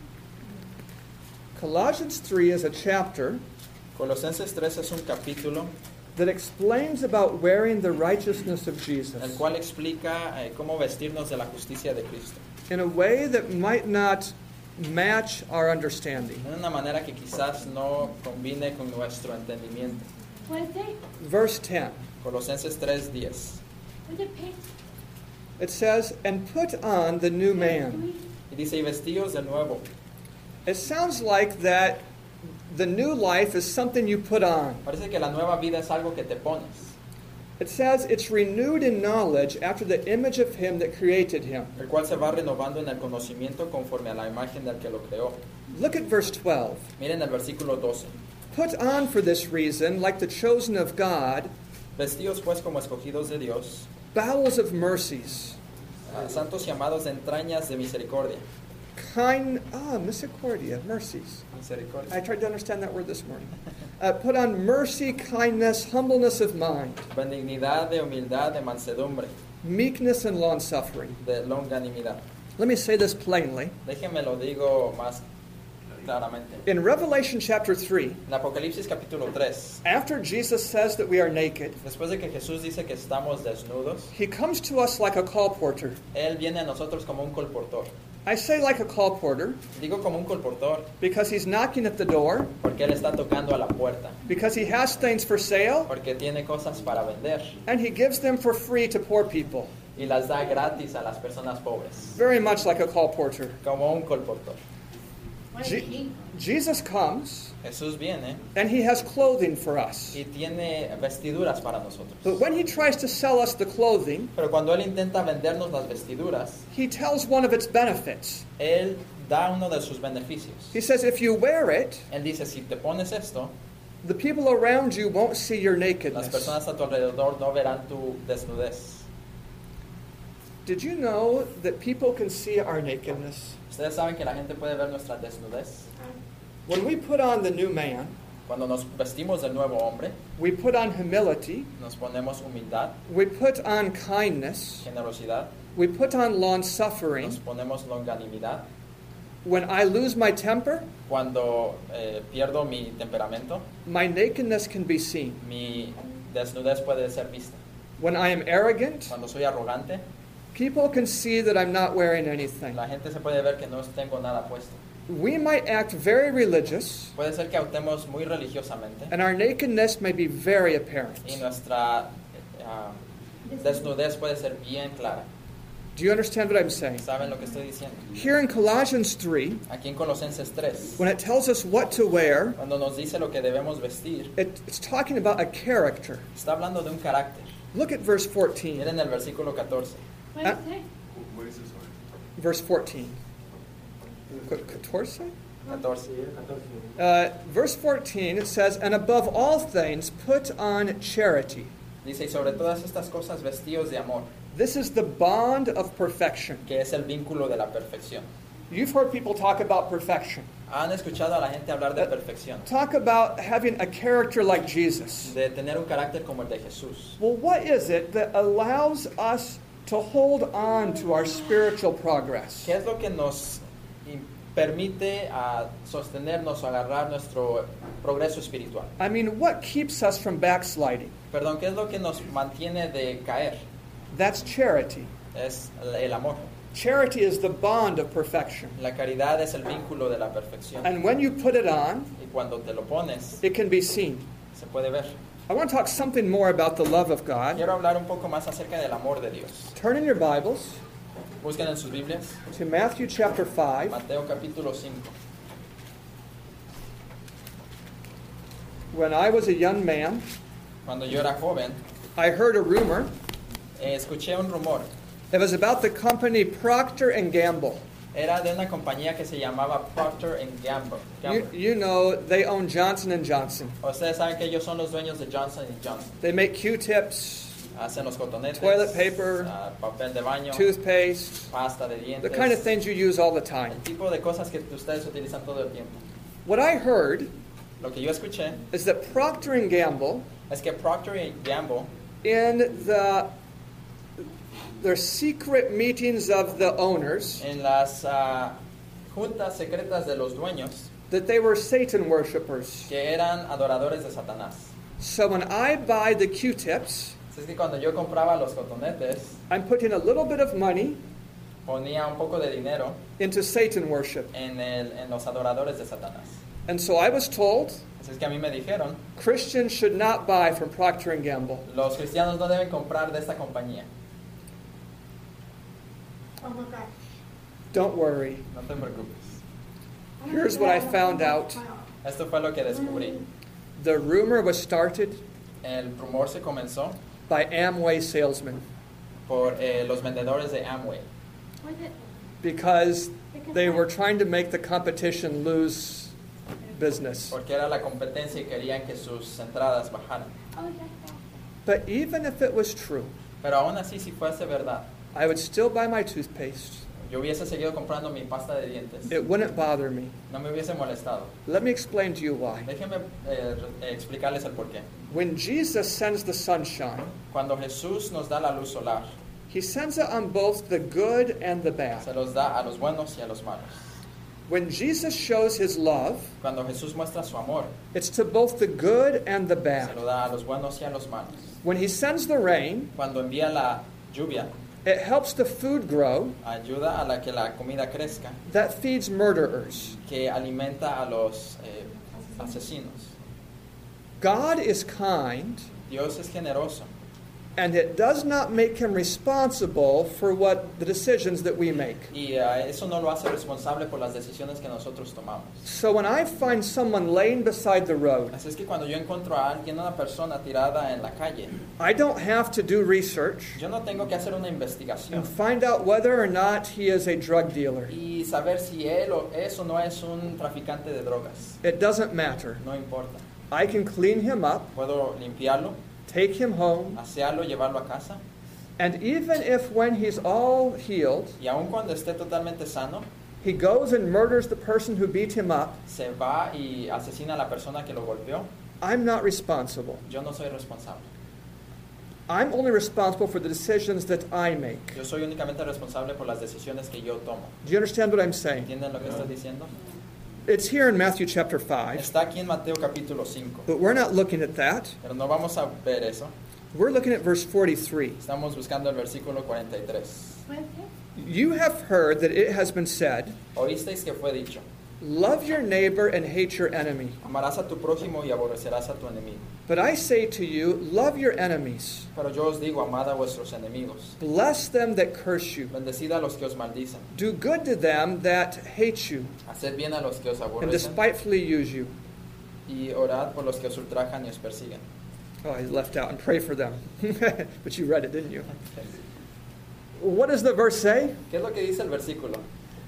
Colossians 3 is a chapter Colosenses 3 es un capítulo that explains about wearing the righteousness of el Jesus cual explica cómo vestirnos de la justicia de Cristo. in a way that might not match our understanding. De una manera que quizás no combine con nuestro entendimiento. What is it? Verse 10. Colosenses 3:10. What's it picked? It says, "And put on the new man." Y dice, y vestíos de nuevo. It sounds like that the new life is something you put on. Parece que la nueva vida es algo que te pones. It says it's renewed in knowledge after the image of him that created him. El cual se va renovando en el conocimiento conforme a la imagen del que lo creó. Look at verse 12. Miren el versículo 12. Put on for this reason, like the chosen of God, Vestíos pues como escogidos de Dios, bowels of mercies, santos llamados de entrañas de misericordia. misericordia, mercies. Misericordia. I tried to understand that word this morning. Put on mercy, kindness, humbleness of mind, Benignidad, de humildad, de mansedumbre, meekness, and long-suffering. de longanimidad. Let me say this plainly. Déjenme lo digo más claramente. In Revelation chapter 3, En Apocalipsis capítulo 3, after Jesus says that we are naked, después de que Jesús dice que estamos desnudos, he comes to us like a colporteur. Él viene a nosotros como un colportor. I say like a colporteur Digo como un colportor because he's knocking at the door, porque Él está tocando a la puerta, because he has things for sale, porque tiene cosas para vender and he gives them for free to poor people. y las da gratis a las personas pobres, Very much like a colporteur. como un colportor. Jesus comes, Jesús viene and he has clothing for us. y tiene vestiduras para nosotros. But when he tries to sell us the clothing, Pero cuando Él intenta vendernos las vestiduras, he tells one of its benefits. Él da uno de sus beneficios. He says, if you wear it, Él dice, si te pones esto, the people around you won't see your las nakedness. personas a tu alrededor no verán tu desnudez. Did you know that people can see our nakedness? Ustedes saben que la gente puede ver nuestra desnudez. When we put on the new man, Cuando nos vestimos del nuevo hombre, we put on humility, nos ponemos humildad, we put on kindness, generosidad, we put on nos long-suffering. ponemos longanimidad. When I lose my temper, Cuando pierdo mi temperamento, my nakedness can be seen. mi desnudez puede ser vista. When I am arrogant, Cuando soy arrogante, people can see that I'm not wearing anything. la gente se puede ver que no tengo nada puesto. We might act very religious, Puede ser que actuemos muy religiosamente and our nakedness may be very apparent. y nuestra desnudez puede ser bien clara. Do you understand what I'm saying? ¿Saben lo que estoy diciendo? Here in Colossians 3, Aquí en Colosenses 3, when it tells us what to wear, cuando nos dice lo que debemos vestir, it's talking about a character. está hablando de un carácter. Look at verse 14. Miren el versículo 14. What does it say? Verse 14. 14? 14. Verse 14, it says, "And above all things, put on charity." Dice, y sobre todas estas cosas vestíos de amor, This is the bond of perfection. que es el vínculo de la perfección. You've heard people talk about perfection. Han escuchado a la gente hablar de perfección, Talk about having a character like Jesus. de tener un carácter como el de Jesús. Well, what is it that allows us to hold on to our spiritual progress? ¿Qué es lo que nos permite sostenernos o agarrar nuestro progreso espiritual? I mean, what keeps us from backsliding? Perdón, ¿qué es lo que nos mantiene de caer? That's charity. Es el amor. Charity is the bond of perfection. La caridad es el vínculo de la perfección. And when you put it on, Y cuando te lo pones, it can be seen. se puede ver. I want to talk something more about the love of God. Quiero hablar un poco más acerca del amor de Dios. Turn in your Bibles Busquen en sus Biblias to Matthew chapter 5. Mateo capítulo 5. When I was a young man, Cuando yo era joven, I heard a rumor. escuché un rumor. It was about the company Procter & Gamble. Era de una compañía que se llamaba Procter & Gamble. You know, they own Johnson & Johnson. Ustedes saben que ellos son los dueños de Johnson & Johnson. They make Q-tips, Hacen los cotonetes, Toilet paper, papel de baño, toothpaste, pasta de dientes. the kind of things you use all the time. El tipo de cosas que ustedes utilizan todo el tiempo. What I heard Lo que yo escuché is that Procter & Gamble, es que Procter & Gamble, in their secret meetings of the owners, en las juntas secretas de los dueños, that they were Satan worshipers. que eran adoradores de Satanás. So when I buy the Q-tips, Así es que cuando yo compraba los cotonetes, I'm putting a little bit of money ponía un poco de dinero into Satan worship. en los adoradores de Satanás. And so I was told Así es que a mí me dijeron, Christians should not buy from Procter & Gamble. los cristianos no deben comprar de esta compañía. Oh my gosh. Don't worry. No te preocupes. Here's what I found out. Esto fue lo que descubrí. The rumor was started El rumor se comenzó by Amway salesmen por los vendedores de Amway, Was it? because they were trying to make the competition lose business. porque era la competencia y querían que sus entradas bajaran. Oh, yeah. But even if it was true, Pero aún así, si fuese verdad, I would still buy my toothpaste. yo hubiese seguido comprando mi pasta de dientes. It wouldn't bother me. No me hubiese molestado. Let me explain to you why. Déjenme explicarles el porqué. When Jesus sends the sunshine, Cuando Jesús nos da la luz solar, he sends it on both the good and the se bad. los da a los buenos y a los malos. When Jesus shows his love, Cuando Jesús muestra su amor, it's to both the good and the se bad. lo da a los buenos y a los malos. When he sends the rain, Cuando envía la lluvia, it helps the food grow ayuda a la que la comida crezca, that feeds murderers. que alimenta a los asesinos. God is kind, Dios es generoso and it does not make him responsible for what the decisions that we make. y eso no lo hace responsable por las decisiones que nosotros tomamos. So when I find someone laying beside the road, Así es que cuando yo encuentro a alguien, una persona tirada en la calle, I don't have to do research yo no tengo que hacer una investigación and find out whether or not he is a drug dealer. y saber si él o eso no es un traficante de drogas. It doesn't matter. No importa. I can clean him up, Puedo limpiarlo, take him home, asearlo, llevarlo a casa and even if when he's all healed, y aun cuando esté totalmente sano, he goes and murders the person who beat him up, se va y asesina a la persona que lo golpeó, I'm not responsible. yo no soy responsable. I'm only responsible for the decisions that I make. Yo soy únicamente responsable por las decisiones que yo tomo. Do you understand what I'm saying? ¿Entienden lo que estoy diciendo? It's here in Matthew chapter 5, Está aquí en Mateo capítulo 5, but we're not looking at that. pero no vamos a ver eso. We're looking at verse 43. Estamos buscando el versículo 43. Was it? You have heard that it has been said, Oísteis que fue dicho, love your neighbor and hate your enemy. amarás a tu prójimo y aborrecerás a tu enemigo. But I say to you, love your enemies. Pero yo os digo, amad a vuestros enemigos. Bless them that curse you. Bendecid a los que os maldicen. Do good to them that hate you Haced bien a los que os and aborrecen. despitefully use you. Y orad por los que os ultrajan y os persiguen. Oh, I left out and pray for them. But you read it, didn't you? What does the verse say? ¿Qué es lo que dice el versículo?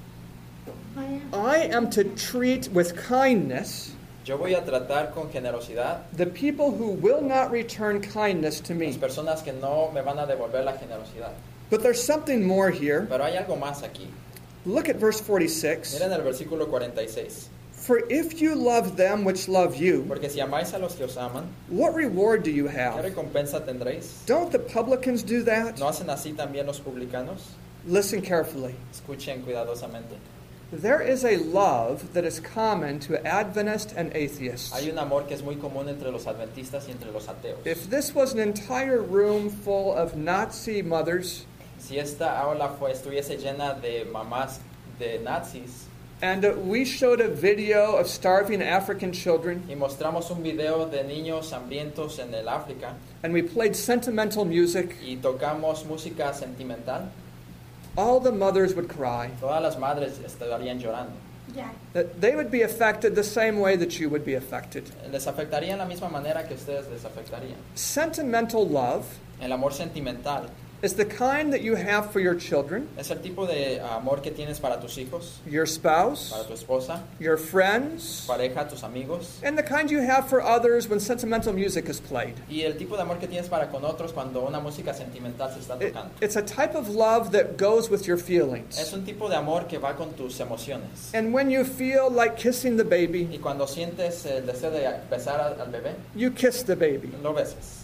I am to treat with kindness Yo voy a tratar con generosidad the people who will not return kindness to las me. personas que no me van a devolver la generosidad. But there's something more here. Pero hay algo más aquí. Look at verse 46. Miren el versículo 46. For if you love them which love you, Porque si amáis a los que os aman, what reward do you ¿qué have? recompensa tendréis? Don't the publicans do that? ¿No hacen así también los publicanos? Listen carefully. Escuchen cuidadosamente. There is a love that is common to Adventists and atheists. Hay un amor que es muy común entre los adventistas y entre los ateos. If this was an entire room full of Nazi mothers, Si esta aula estuviese llena de mamás de nazis and we showed a video of starving African children, y mostramos un video de niños hambrientos en el África and we played sentimental music, y tocamos música sentimental, all the mothers would cry. todas las madres estarían llorando. Ya. That they would be affected the same way that you would be affected. Les afectaría en la misma manera que ustedes les afectarían. Sentimental love El amor sentimental is the kind that you have for your children, es el tipo de amor que tienes para tus hijos, your spouse, para tu esposa, your tu friends, pareja, tus amigos, and the kind you have for others when sentimental music is played. y el tipo de amor que tienes para con otros cuando una música sentimental se está tocando. It's a type of love that goes with your Es feelings. un tipo de amor que va con tus emociones. And when you feel like kissing the baby, Y cuando sientes el deseo de besar al bebé, you kiss the baby. lo besas.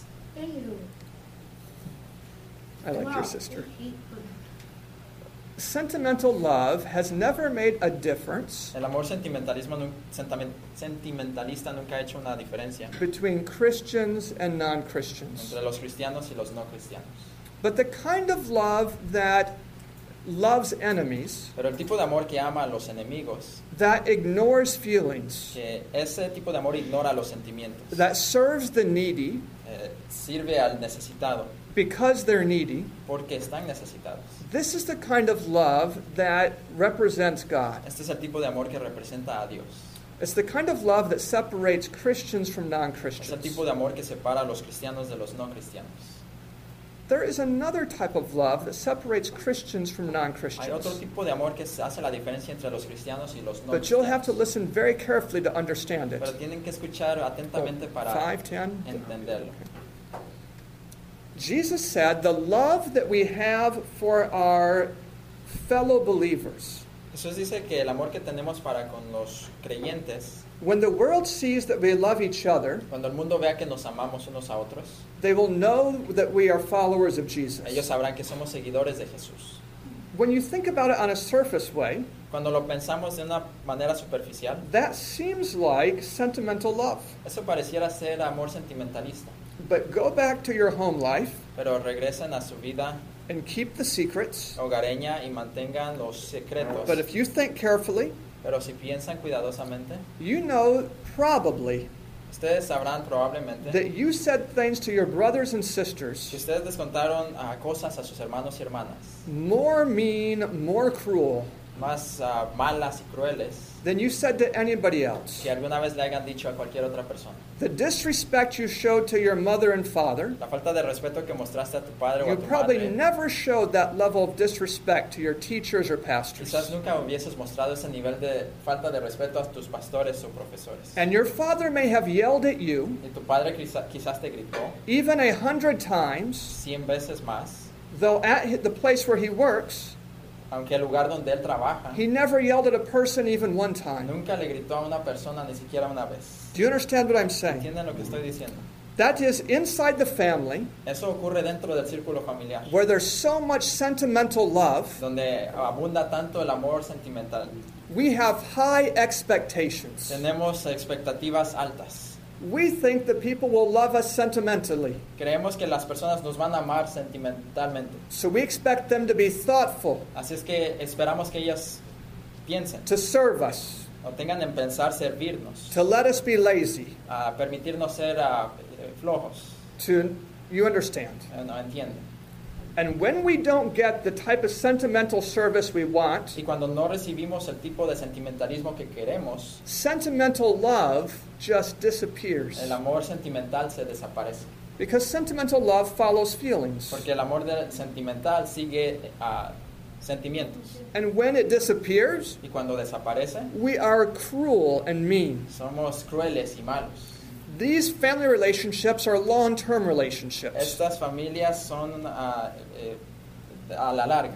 I like your sister. Sentimental love has never made a difference El amor sentimentalista nunca ha hecho una diferencia between Christians and non-Christians. entre los cristianos y los no cristianos. But the kind of love that loves enemies, Pero el tipo de amor que ama a los enemigos, that ignores feelings, que ese tipo de amor ignora los sentimientos, that serves the needy sirve al necesitado because they're needy, porque están necesitados. this is the kind of love that represents God. Este es el tipo de amor que representa a Dios. It's the kind of love that separates Christians from Es el non-Christians. tipo de amor que separa a los cristianos de los no cristianos. There is another type of love that separates Christians from Hay otro non-Christians. tipo de amor que hace la diferencia entre los cristianos y los no But you'll have to cristianos. listen very carefully to understand it. Pero tienen que escuchar atentamente para 5, 10. entenderlo. Jesus said the love that we have for our fellow believers, Jesús dice que el amor que tenemos para con los creyentes, when the world sees that we love each other, cuando el mundo vea que nos amamos unos a otros, they will know that we are followers of ellos Jesus. sabrán que somos seguidores de Jesús. When you think about it on a surface way, Cuando lo pensamos de una manera superficial, that seems like sentimental love. eso pareciera ser amor sentimentalista. But go back to your home life Pero regresen a su vida and keep the secrets. hogareña y mantengan los secretos. But if you think carefully, Pero si piensan cuidadosamente, you know probably ustedes sabrán probablemente that you said things to your brothers and que sisters ustedes les contaron cosas a sus hermanos y hermanas more mean, more cruel más malas y crueles than you said to anybody else. que alguna vez le hayan dicho a cualquier otra persona. The disrespect you showed to your mother and father, La falta de respeto que mostraste a tu padre o you a tu probably madre, never showed that level of disrespect to your teachers or pastors. quizás nunca hubieses mostrado ese nivel de falta de respeto a tus pastores o profesores. And your father may have yelled at you Y tu padre quizás te gritó even 100 times, 100 veces más, though at the place where he works, aunque el lugar donde él trabaja, he never yelled at a person even one time. nunca le gritó a una persona ni siquiera una vez. Do you understand what I'm saying? ¿Entienden lo que estoy diciendo? That is inside the family, Eso ocurre dentro del círculo familiar, where there's so much sentimental love, donde abunda tanto el amor sentimental. we have high expectations. Tenemos expectativas altas. We think that people will love us sentimentally. Creemos que las personas nos van a amar sentimentalmente. So we expect them to be thoughtful, Así es que esperamos que ellas piensen to serve us, o tengan en pensar servirnos, to let us be lazy, a permitirnos ser flojos. you understand. No entienden. And when we don't get the type of sentimental service we want, Y cuando no recibimos el tipo de sentimentalismo que queremos, sentimental love just disappears. el amor sentimental se desaparece. Because sentimental love follows feelings. Porque el amor sentimental sigue sentimientos. And when it disappears, Y cuando desaparece, we are cruel and mean. somos crueles y malos. These family relationships are long-term relationships. Estas familias son a la larga.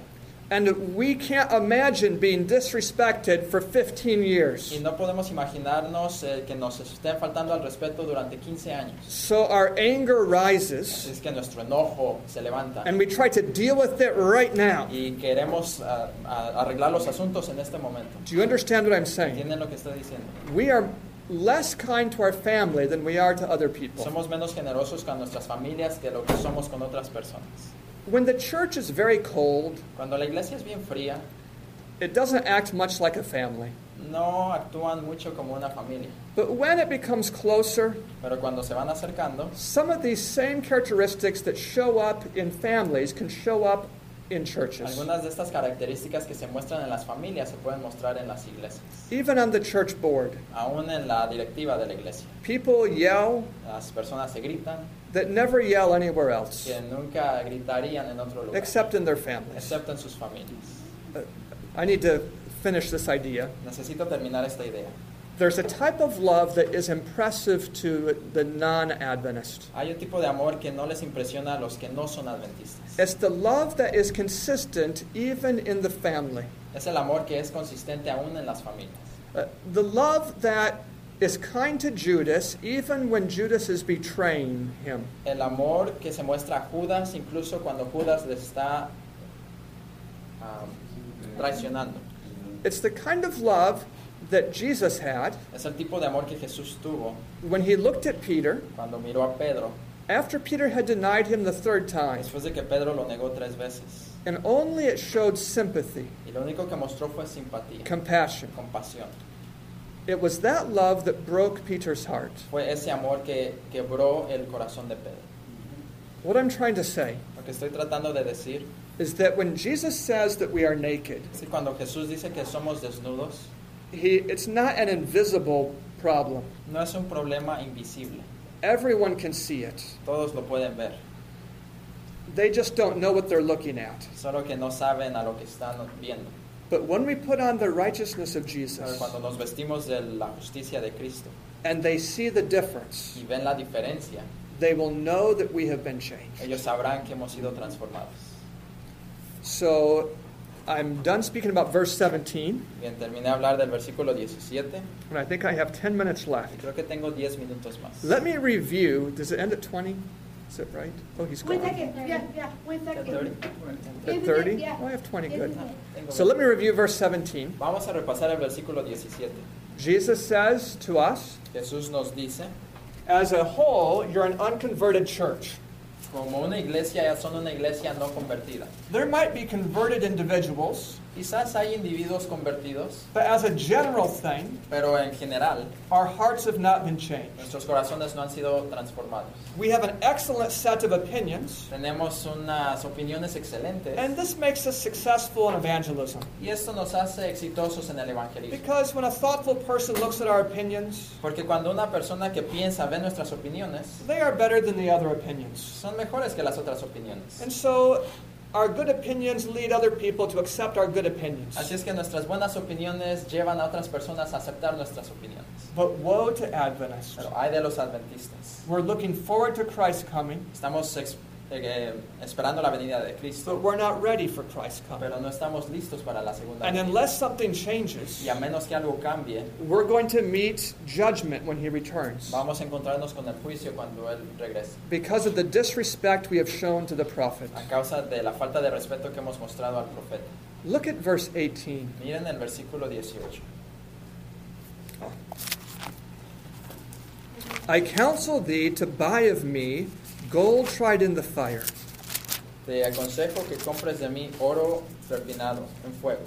And we can't imagine being disrespected for 15 years. Y no podemos imaginarnos que nos estén faltando al respeto durante 15 años. So our anger Así rises, es que nuestro enojo se levanta and we try to deal with it right now. y queremos arreglar los asuntos en este momento. Do you understand what I'm saying? ¿Entienden lo que estoy diciendo? We are less kind to our family than we are to other people. Somos menos generosos con nuestras familias que lo que somos con otras personas. When the church is very cold, Cuando la iglesia es bien fría, it doesn't act much like a family. no actúan mucho como una familia. But when it becomes closer, Pero cuando se van acercando, some of these same characteristics that show up in families can show up in churches, algunas de estas características que se muestran en las familias se pueden mostrar en las iglesias. even on the church board. Aún en la directiva de la iglesia. People yell Las personas se gritan that never yell anywhere else, que nunca gritarían en otro lugar, except in their families. excepto en sus familias. I need to finish this idea. Necesito terminar esta idea. There's a type of love that is impressive to the non-Adventist. Hay un tipo de amor que no les impresiona a los que no son adventistas. It's the love that is consistent even in the family. Es el amor que es consistente aún en las familias. The love that is kind to Judas even when Judas is betraying him. El amor que se muestra a Judas incluso cuando Judas le está traicionando. It's the kind of love that Jesus had Es el tipo de amor que Jesús tuvo when he looked at Peter cuando miró a Pedro, after Peter had denied him the third time, después de que Pedro lo negó 3 veces. and only it showed sympathy, Y lo único que mostró fue simpatía, compassion. compasión. It was that love that broke Peter's heart. Fue ese amor que quebró el corazón de Pedro. What I'm trying to say Lo que estoy tratando de decir is that when Jesus says that we are naked, es que cuando Jesús dice que somos desnudos, it's not an invisible problem. no es un problema invisible. Everyone can see it. Todos lo pueden ver, They just don't know what they're looking at. solo que no saben a lo que están viendo. But when we put on the righteousness of Pero Jesus cuando nos vestimos de la justicia de Cristo and they see the difference, y ven la diferencia, they will know that we have been changed. ellos sabrán que hemos sido transformados. So I'm done speaking about verse 17, Bien, terminé de hablar del versículo 17 and I think I have 10 minutes y left. creo que tengo 10 minutos más. Let me review. Does it end at 20? Is it right? Oh, he's One gone. second, yeah, 1 At second. 30? At 30? Yeah. Oh, I have 20. Good. Tengo So let me review verse 17. Vamos a repasar el versículo 17. Jesus says to us, Jesús nos dice, as a whole, you're an unconverted church. como una iglesia, ya son una iglesia no convertida. There might be converted individuals, Quizás hay individuos convertidos, but as a general thing, pero en general, our hearts have not been changed. nuestros corazones no han sido transformados. We have an excellent set of opinions, Tenemos unas opiniones excelentes and this makes us successful in evangelism. y esto nos hace exitosos en el evangelismo. Because when a thoughtful person looks at our opinions, Porque cuando una persona que piensa ve nuestras opiniones, they are better than the other opinions. son mejores que las otras opiniones. And so our good opinions lead other people to accept our good opinions. Así es que nuestras buenas opiniones llevan a otras personas a aceptar nuestras opiniones. But woe to Adventists. Pero hay de los adventistas. We're looking forward to Christ's coming, Estamos esperando la venida de Cristo, but we're not ready for Christ's coming. pero no estamos listos para la segunda And venida. unless something changes, Y a menos que algo cambie, we're going to meet judgment when he returns vamos a encontrarnos con el juicio cuando Él regrese. because of the disrespect we have shown to the prophet. A causa de la falta de respeto que hemos mostrado al profeta. Look at verse 18. Miren el versículo 18. I counsel thee to buy of me gold tried in the fire, Te aconsejo que compres de mí oro refinado en fuego.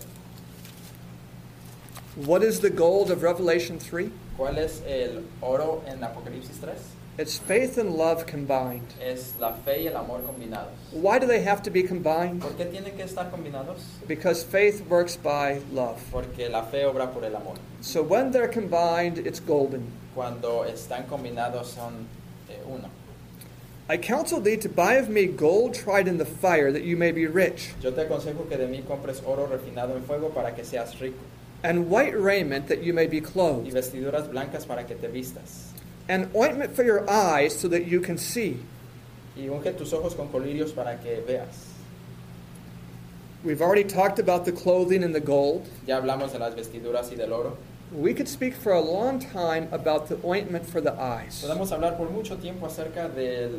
What is the gold of Revelation 3? ¿Cuál es el oro en Apocalipsis 3? It's faith and love combined. Es la fe y el amor combinados. Why do they have to be combined? ¿Por qué tienen que estar combinados? Because faith works by love. Porque la fe obra por el amor. So when they're combined, it's golden. Cuando están combinados son uno. I counsel thee to buy of me gold tried in the fire, that you may be rich, Yo te aconsejo que de mí compres oro refinado en fuego para que seas rico, and white raiment, that you may be y clothed, vestiduras blancas para que te vistas, and ointment for your eyes, so that you can see. y unge tus ojos con colirios para que veas. We've already talked about the clothing and the gold. Ya hablamos de las vestiduras y del oro. We could speak for a long time about the ointment for the eyes. Podemos hablar por mucho tiempo acerca del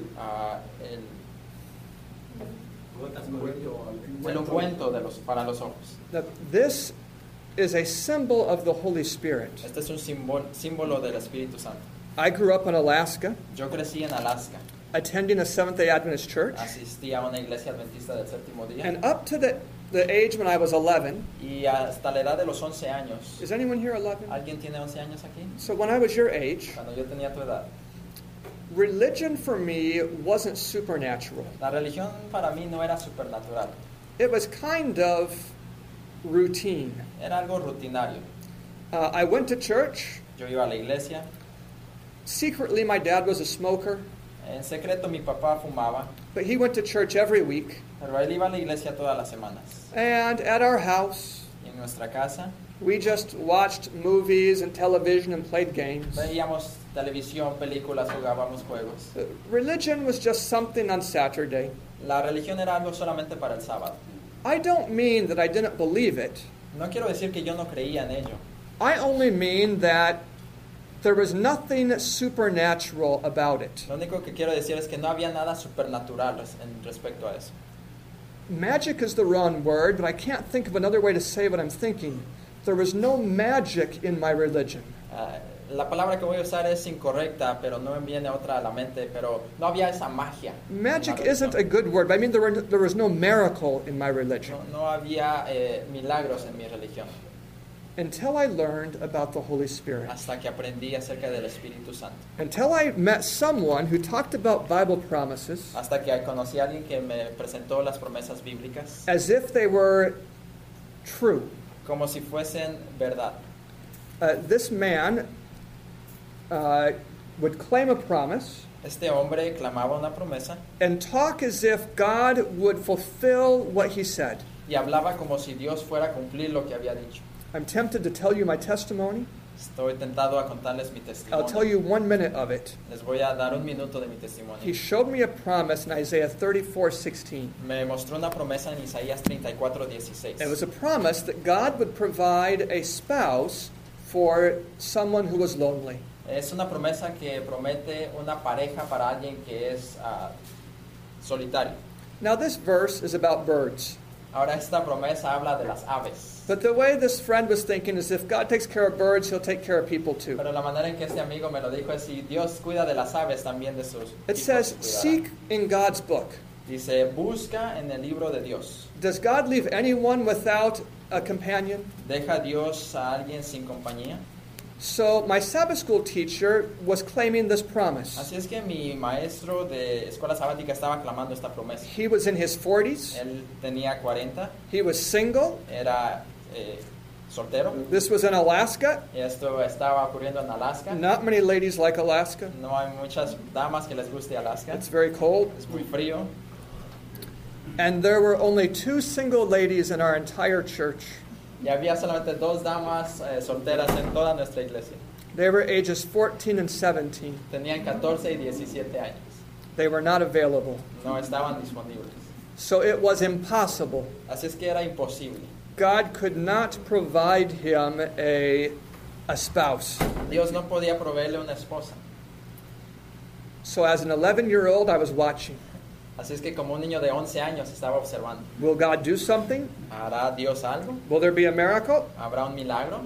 el ungüento para los ojos. Now, this is a symbol of the Holy Spirit. Este es un símbolo del Espíritu Santo. I grew up in Alaska, Yo crecí en Alaska. attending a Seventh-day Adventist church. Asistí a una iglesia adventista del séptimo día. And up to the age when I was 11, Y hasta la edad de los 11 años. is anyone here 11? ¿Alguien tiene 11 años aquí? So when I was your age, Cuando yo tenía tu edad. religion for me wasn't supernatural. La religión para mí no era supernatural. It was kind of routine. Era algo rutinario. I went to church. Yo iba a la iglesia. Secretly, my dad was a smoker, En secreto mi papá fumaba. but he went to church every week. Pero él iba a la iglesia todas las semanas. And at our house, Y en nuestra casa we just watched movies and television and played games. veíamos televisión, películas, jugábamos juegos. Religion was just something on Saturday. La religión era algo solamente para el sábado. I don't mean that I didn't believe it. No quiero decir que yo no creía en ello. I only mean that there was nothing supernatural about it. Lo único que quiero decir es que no había nada supernatural en respecto a eso. Magic is the wrong word, but I can't think of another way to say what I'm thinking. There was no magic in my religion. La palabra que voy a usar es incorrecta, pero no me viene otra a la mente, pero no había esa magia. en la Magic religión. isn't a good word, but I mean there was no miracle in my religion No había milagros en mi religión, until I learned about the Holy Spirit. hasta que aprendí acerca del Espíritu Santo. Until I met someone who talked about Bible promises Hasta que conocí a alguien que me presentó las promesas bíblicas as if they were true. como si fuesen verdad. This man would claim a promise Este hombre clamaba una promesa and talk as if God would fulfill what he said. y hablaba como si Dios fuera a cumplir lo que había dicho. I'm tempted to tell you my testimony. Estoy tentado a contarles mi I'll tell testimonio. you 1 minute of it. Les voy a dar un minuto de mi He testimonio. showed me a promise in Isaiah 34:16. Me mostró una promesa en Isaías 34:16. It was a promise that God would provide a spouse for someone who was lonely. Es una promesa que promete una pareja para alguien que es solitario. Now this verse is about birds. Ahora esta promesa habla de las aves. But the way this friend was thinking is if God takes care of birds, he'll take care of people too. Pero la manera en que este amigo me lo dijo es si Dios cuida de las aves, también de sus It hijos says, cuidará. seek in God's book. Dice, busca en el libro de Dios. Does God leave anyone without a companion? ¿Deja Dios a alguien sin compañía? So my Sabbath school teacher was claiming this promise. Así es que mi maestro de escuela sabática estaba clamando esta promesa. He was in his 40s. Él tenía 40, He was single. era soltero. This was in Alaska. Y esto estaba ocurriendo en Alaska. Not many ladies like Alaska. No hay muchas damas que les guste Alaska. It's very cold. Es muy frío. And there were only 2 single ladies in our entire church. Y había solamente 2 damas solteras en toda nuestra iglesia. They were ages 14 and 17. Tenían 14 y 17 años. They were not available. No estaban disponibles. So it was impossible. Así es que era imposible. God could not provide him a spouse. Dios no podía proveerle una esposa. So as an 11-year-old, I was watching. Así es que como un niño de 11 años estaba observando. Will God do something? ¿Hará Dios algo? Will there be a miracle? ¿Habrá un milagro?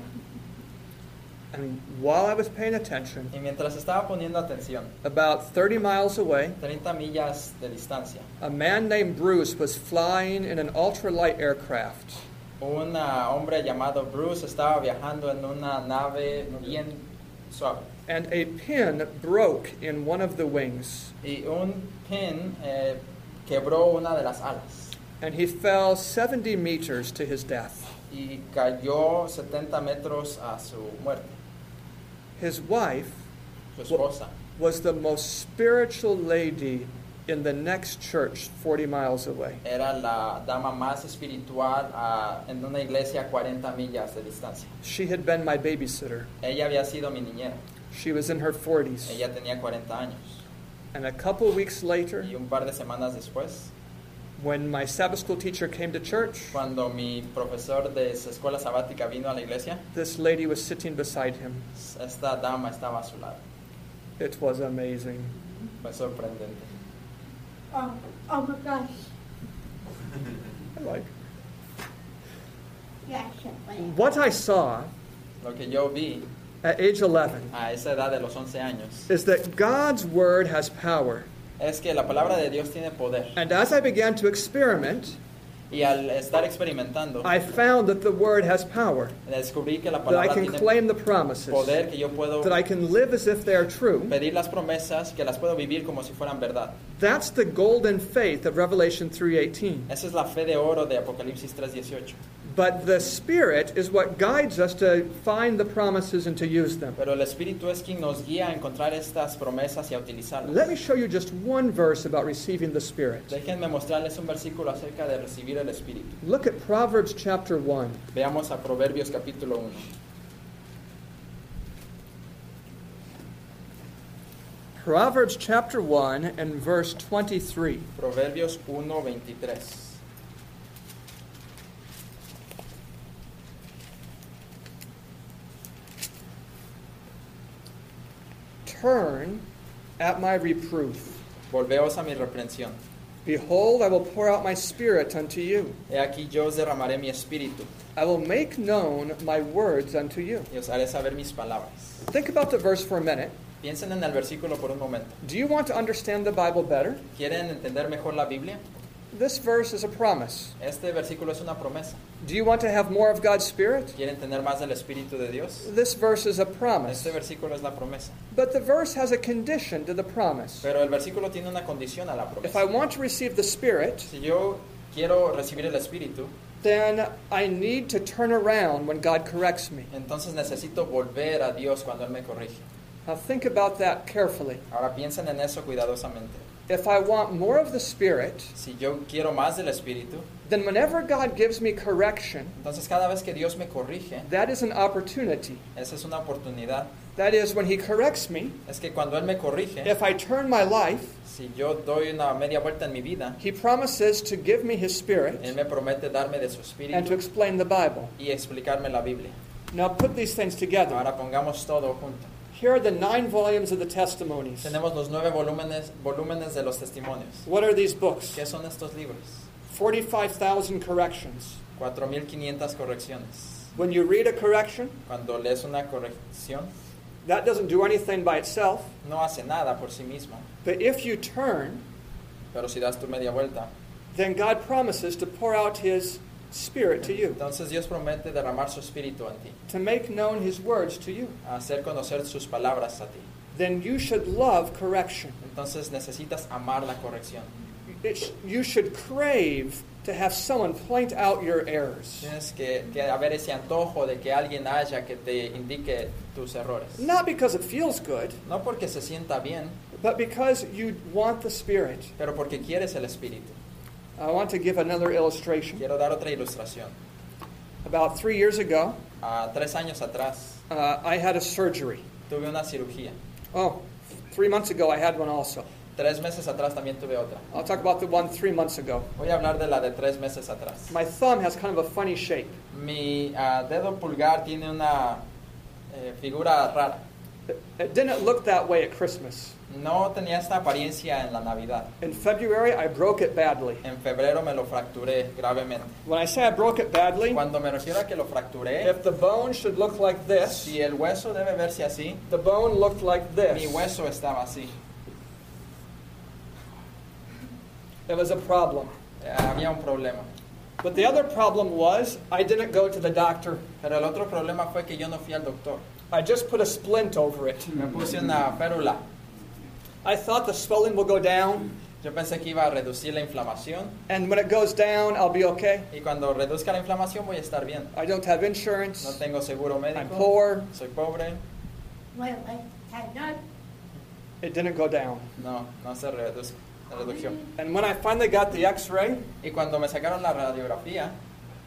And while I was paying attention, Y mientras estaba poniendo atención, about 30 miles away, 30 millas de distancia, a man named Bruce was flying in an ultralight aircraft. un hombre llamado Bruce estaba viajando en una nave bien suave. And a pin broke in one of the wings. Y un pin quebró una de las alas. And he fell 70 meters to his death. Y cayó 70 metros a su muerte. His wife Su esposa was the most spiritual lady in the next church 40 miles away. era la dama más espiritual en una iglesia a 40 millas de distancia. She had been my babysitter. Ella había sido mi niñera. She was in her 40s. Ella tenía 40 años. And a couple weeks later, Y un par de semanas después, When my Sabbath school teacher came to church, Cuando mi profesor de escuela sabática vino a la iglesia, this lady was sitting beside him. esta dama estaba a su lado. It was amazing. Fue sorprendente. Oh my gosh. I like. Yes, it was. What I saw Lo que yo vi at age 11 a esa edad de los 11 años is that God's word has power. es que la palabra de Dios tiene poder. And as I began to experiment, Y al estar experimentando, I found that the word has power, descubrí que la that I palabra can tiene claim the promises, poder, que yo puedo that I can live as if they are true. pedir las promesas, que las puedo vivir como si fueran verdad. That's the golden faith of Revelation 3:18. Esa es la fe de oro de Apocalipsis 3:18. But the Spirit is what guides us to find the promises and to use them. Pero el Espíritu es quien nos guía a encontrar estas promesas y a utilizarlas. Let me show you just one verse about receiving the Spirit. Déjenme mostrarles un versículo acerca de recibir el Espíritu. Look at Proverbs chapter 1. Veamos a Proverbios capítulo 1. Proverbs chapter 1 and verse 23. Proverbios 1:23. Turn at my reproof. Volveos a mi reprensión. Behold, I will pour out my Spirit unto you. He aquí yo os derramaré mi espíritu I will make known my words unto you. y os haré saber mis palabras. Think about the verse for a minute. Piensen en el versículo por un momento. Do you want to understand the Bible better? ¿Quieren entender mejor la Biblia? This verse is a promise. Este versículo es una promesa. Do you want to have more of God's Spirit? ¿Quieren tener más del Espíritu de Dios? This verse is a promise. Este versículo es la promesa. But the verse has a condition to the promise. Pero el versículo tiene una condición a la If I promesa. want to receive the Spirit, Si yo quiero recibir el Espíritu, then I need to turn around when God corrects me. entonces necesito volver a Dios cuando Él me corrige. Now think about that carefully. Ahora piensen en eso cuidadosamente. If I want more of the Spirit, Si yo quiero más del Espíritu, then whenever God gives me correction, entonces cada vez que Dios me corrige, that is an opportunity. esa es una oportunidad. That is, when He corrects me, Es que cuando Él me corrige, if I turn my life, si yo doy una media vuelta en mi vida, He promises to give me His Spirit Él me promete darme de su and to Espíritu explain the Bible. y explicarme la Biblia. Now put these things together. Ahora pongamos todo junto. Here are the 9 volumes of the testimonies. Tenemos los 9 volúmenes de los testimonios. What are these books? ¿Qué son estos libros? 45,000 corrections. 4,500 correcciones. When you read a correction, Cuando lees una corrección, that doesn't do anything by itself. no hace nada por sí mismo. But if you turn, Pero si das tu media vuelta, then God promises to pour out His Spirit to you, entonces Dios promete derramar su Espíritu en ti, to make known His words to you. hacer conocer sus palabras a ti. Then you should love correction. Entonces necesitas amar la corrección. You should crave to have someone point out your errors. Tienes que haber ese antojo de que alguien haya que te indique tus errores. Not because it feels good, No porque se sienta bien, but because you want the Spirit. pero porque quieres el Espíritu. I want to give another illustration. Quiero dar otra ilustración. About 3 years ago, 3 años atrás I had a surgery. tuve una cirugía. Oh, 3 months ago I had one also. 3 meses atrás también tuve otra. I'll talk about the one 3 months ago. Voy a hablar de la de 3 meses atrás. My thumb has kind of a funny shape. Mi dedo pulgar tiene una figura rara. It didn't look that way at Christmas. No tenía esta apariencia en la Navidad. In February, I broke it badly. En febrero me lo fracturé gravemente. When I say I broke it badly, Cuando me refiero a que lo fracturé, if the bone should look like this, si el hueso debe verse así, the bone looked like mi this. hueso estaba así. It was a problem. Había un problema. But the other problem was I didn't go to the doctor. Pero el otro problema fue que yo no fui al doctor. I just put a splint over it. Me puse una férula. I thought the swelling will go down, Yo pensé que iba a reducir la inflamación. and when it goes down, I'll be okay. Y cuando reduzca la inflamación voy a estar bien. I don't have No insurance. tengo seguro I'm médico. poor. Soy pobre. Well, I had not. It didn't go down. No se redujo. And when I finally got the x-ray, Y cuando me sacaron la radiografía,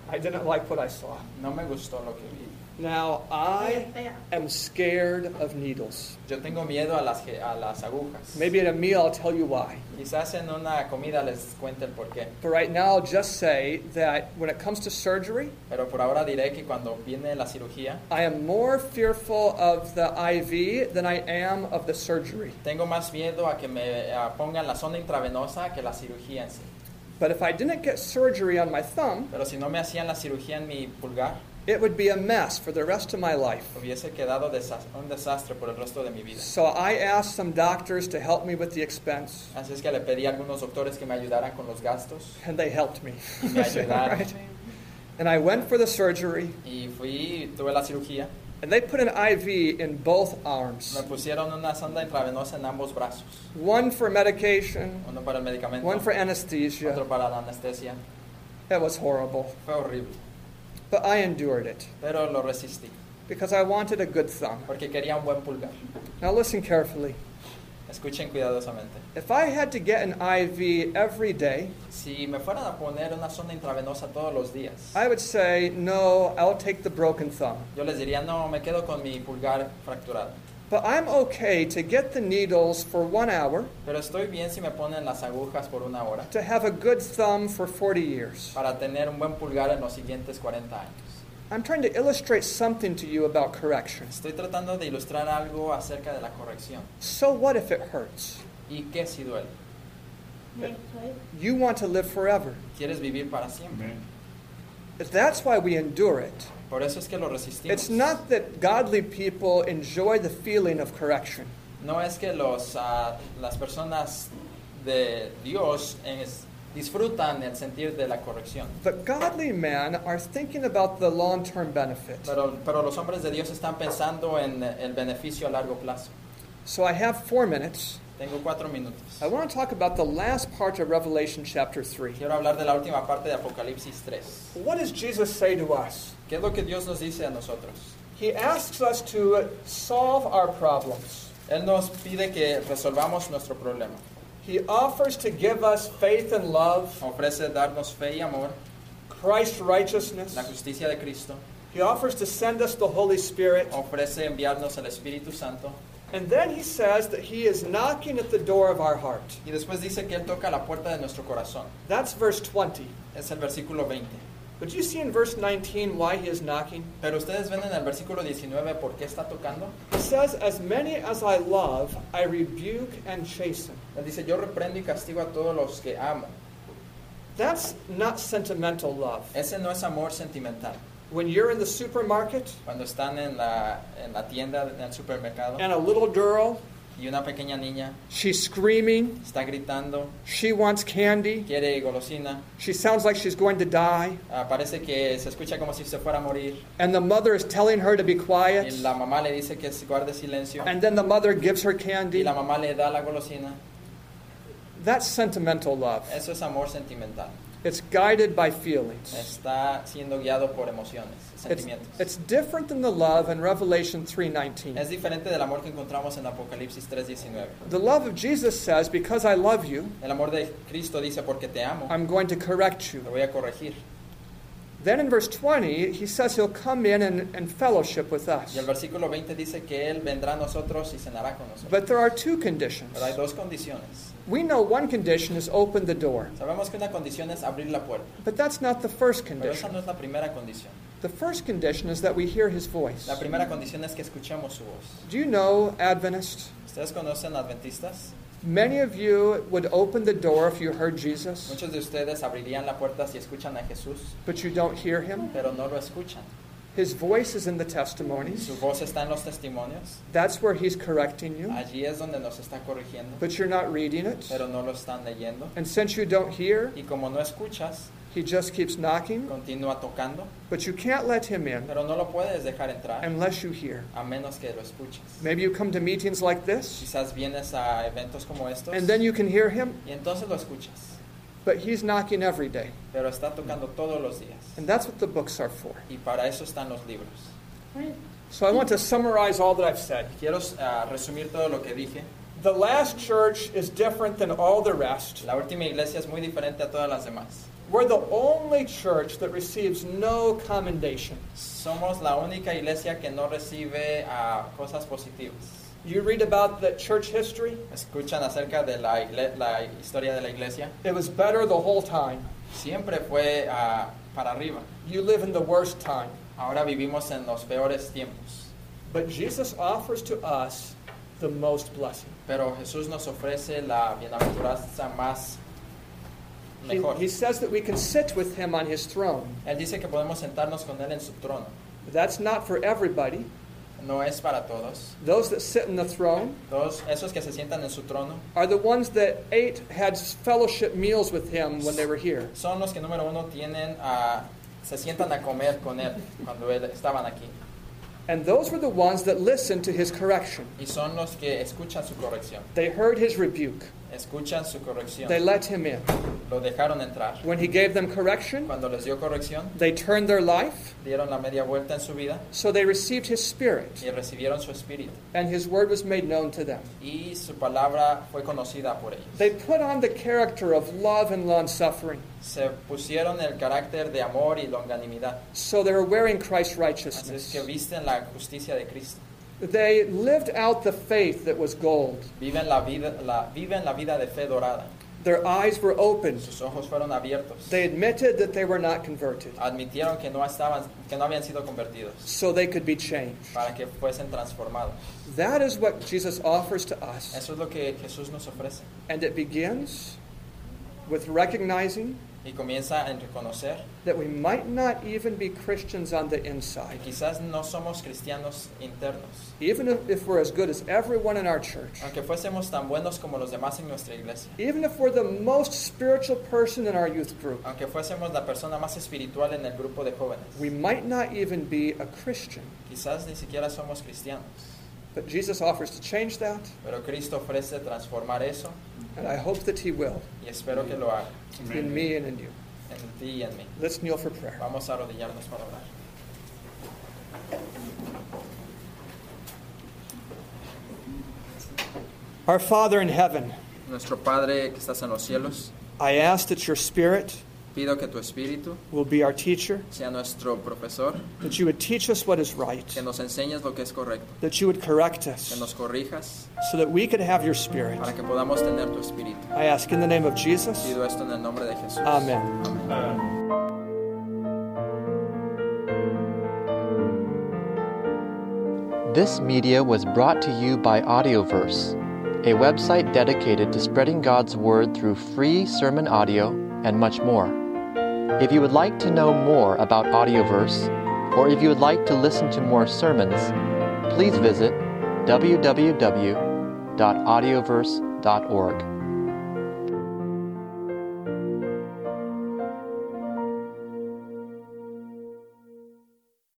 I didn't like what I saw. No me gustó lo que vi. Now, I am scared of needles. Yo tengo miedo a las agujas. Maybe at a meal I'll tell you why. Quizás en una comida les cuente el porqué. But right now I'll just say that when it comes to surgery, Pero por ahora diré que cuando viene la cirugía, I am more fearful of the IV than I am of the surgery. tengo más miedo a que me pongan la sonda intravenosa que la cirugía en sí. But if I didn't get surgery on my thumb, Pero si no me hacían la cirugía en mi pulgar, it would be a mess for the rest of my life. hubiese quedado un desastre por el resto de mi vida. So I asked some doctors to help me with the expense, Así es que le pedí a algunos doctores que me ayudaran con los gastos and they helped me. y me ayudaron. Right? And I went for the surgery, Y tuve la cirugía. and they put an IV in both arms. Me pusieron una sonda intravenosa en ambos brazos. One for medication, Uno para el medicamento, one for otro anesthesia. para la anestesia. That was horrible. Fue horrible, But I endured it pero lo resistí because I wanted a good thumb. porque quería un buen pulgar. Now listen carefully. Escuchen cuidadosamente. If I had to get an IV every day, Si me fueran a poner una sonda intravenosa todos los días, I would say, no, I'll take the broken thumb. yo les diría, no, me quedo con mi pulgar fracturado. But I'm okay to get the needles for 1 hour, Pero estoy bien si me ponen las agujas por una hora to have a good thumb for 40 years. para tener un buen pulgar en los siguientes 40 años. I'm trying to illustrate something to you about correction. Estoy tratando de ilustrar algo acerca de la corrección. So what if it hurts? ¿Y qué si duele? Next week. You want to live forever. ¿Quieres vivir para siempre? That's why we endure it. Por eso es que lo resistimos. It's not that godly people enjoy the feeling of correction. No es que las personas de Dios disfrutan el sentir de la corrección. But godly men are thinking about the long-term benefit. Pero los hombres de Dios están pensando en el beneficio a largo plazo. So I have 4 minutes. Tengo 4 minutos. I want to talk about the last part of Revelation chapter 3. Quiero hablar de la última parte de Apocalipsis 3. What does Jesus say to us? ¿Qué es lo que Dios nos dice a nosotros? He asks us to solve our problems. Él nos pide que resolvamos nuestro problema. He offers to give us faith and love, Ofrece darnos fe y amor, Christ's righteousness. la justicia de Cristo. He offers to send us the Holy Spirit. Ofrece enviarnos el Espíritu Santo. And then he says that he is knocking at the door of our heart. Y después dice que Él toca la puerta de nuestro corazón. That's verse 20. Es el versículo 20. But you see in verse 19 why he is knocking? Pero ustedes ven en el versículo 19 por qué está tocando. He says, as many as I love, I rebuke and chasten. Él dice, yo reprendo y castigo a todos los que amo. That's not sentimental love. Ese no es amor sentimental. When you're in the supermarket Cuando están en la tienda, en el supermercado, and a little girl, y una pequeña niña she's screaming, está gritando, she wants candy, quiere golosina, she sounds like she's going to die, parece que se escucha como si se fuera a morir, and the mother is telling her to be y quiet, la mamá le dice que guarde silencio, and then the mother gives her y candy. la mamá le da la golosina. That's sentimental love. Eso es amor sentimental. It's guided by feelings. Está siendo guiado por emociones, sentimientos. It's different than the love in Revelation 3:19. Es diferente del amor que encontramos en Apocalipsis 3:19. The love of Jesus says, because I love you, El amor de Cristo dice, porque te amo, I'm going to correct you. te voy a corregir. Then in verse 20, he says he'll come in and fellowship with us. Y el versículo 20 dice que Él vendrá a nosotros y cenará con nosotros. But there are two conditions. Pero hay dos condiciones. We know one condition is open the door, Sabemos que una condición es abrir la puerta, but that's not the first pero esa condition. no es la primera condición. The first condition is that we hear his voice. La primera condición es que escuchemos su voz. Do you know, Adventists? ¿Ustedes conocen adventistas? Many of you would open the door if you heard Jesus, Muchos de ustedes abrirían la puerta si escuchan a Jesús, but you don't hear him. pero no lo escuchan. His voice is in the testimonies. Su voz está en los testimonios. That's where he's correcting you, Allí es donde nos está corrigiendo, but you're not reading it. pero no lo están leyendo. And since you don't hear, Y como no escuchas, he just keeps knocking, continúa tocando, but you can't let him in pero no lo puedes dejar entrar unless you hear. a menos que lo escuches. Maybe you come to meetings like this, Quizás vienes a eventos como estos and then you can hear him, y entonces lo escuchas, but he's knocking every day. pero está tocando todos los días. And that's what the books are for. Y para eso están los libros. When So I want to summarize all that I've said. Quiero resumir todo lo que dije. The last church is different than all the rest. La última iglesia es muy diferente a todas las demás. We're the only church that receives no commendation. Somos la única iglesia que no recibe cosas positivas. You read about the church history, Escuchan acerca de la historia de la iglesia. it was better the whole time. Siempre fue para arriba. You live in the worst time. Ahora vivimos en los peores tiempos. But Jesus offers to us the most blessing. Pero Jesús nos ofrece la bienaventuranza más mejor. He says that we can sit with him on his throne. Él dice que podemos sentarnos con Él en su trono. But that's not for everybody. No es para todos. Those that sit in the throne Todos esos que se sientan en su trono are the ones that had fellowship meals with him when they were here. son los que número uno se sientan a comer con Él cuando estaban aquí. And those were the ones that listened to his correction. Y son los que escuchan su corrección. They heard his rebuke. Escuchan su corrección. They let him in. Lo dejaron entrar. When he gave them correction, Cuando les dio corrección, they turned their life, dieron la media vuelta en su vida so they received his spirit, y recibieron su espíritu. and his word was made known to them. Y su palabra fue conocida por ellos. They put on the character of love and long-suffering, Se pusieron el carácter de amor y longanimidad. so they were wearing Christ's Así es righteousness. que visten la justicia de Cristo. They lived out the faith that was gold. Viven la vida de fe dorada. Their eyes were opened. Sus ojos fueron abiertos. They admitted that they were not converted, Admitieron que no habían sido convertidos so they could be changed. para que fuesen transformados. That is what Jesus offers to us. Eso es lo que Jesús nos ofrece. And it begins with recognizing Y comienza a reconocer that we might not even be Christians on the que inside. quizás no somos cristianos internos. Even if we're as good as everyone in our church. Aunque fuésemos tan buenos como los demás en nuestra iglesia. Even if we're the most spiritual person in our youth group. Aunque fuésemos la persona más espiritual en el grupo de jóvenes. We might not even be a Christian. Quizás ni siquiera somos cristianos. But Jesus offers to change that, Pero Cristo ofrece transformar eso and I hope that he will y espero que lo haga in me and in you. en ti y en mí. Let's kneel for prayer. Vamos a arrodillarnos para orar. Our Father in heaven, Nuestro Padre que estás en los cielos, I ask that your Spirit pido que tu Espíritu will be our teacher, sea nuestro profesor, that you would teach us what is right, que nos enseñes lo que es correcto, that you would correct que us, nos corrijas so that we could have your Spirit. para que podamos tener tu Espíritu. I ask in the name of Jesus. Pido esto en el nombre de Jesús. Amen. Amén. This media was brought to you by Audioverse, a website dedicated to spreading God's Word through free sermon audio and much more. If you would like to know more about Audioverse, or if you would like to listen to more sermons, please visit www.audioverse.org.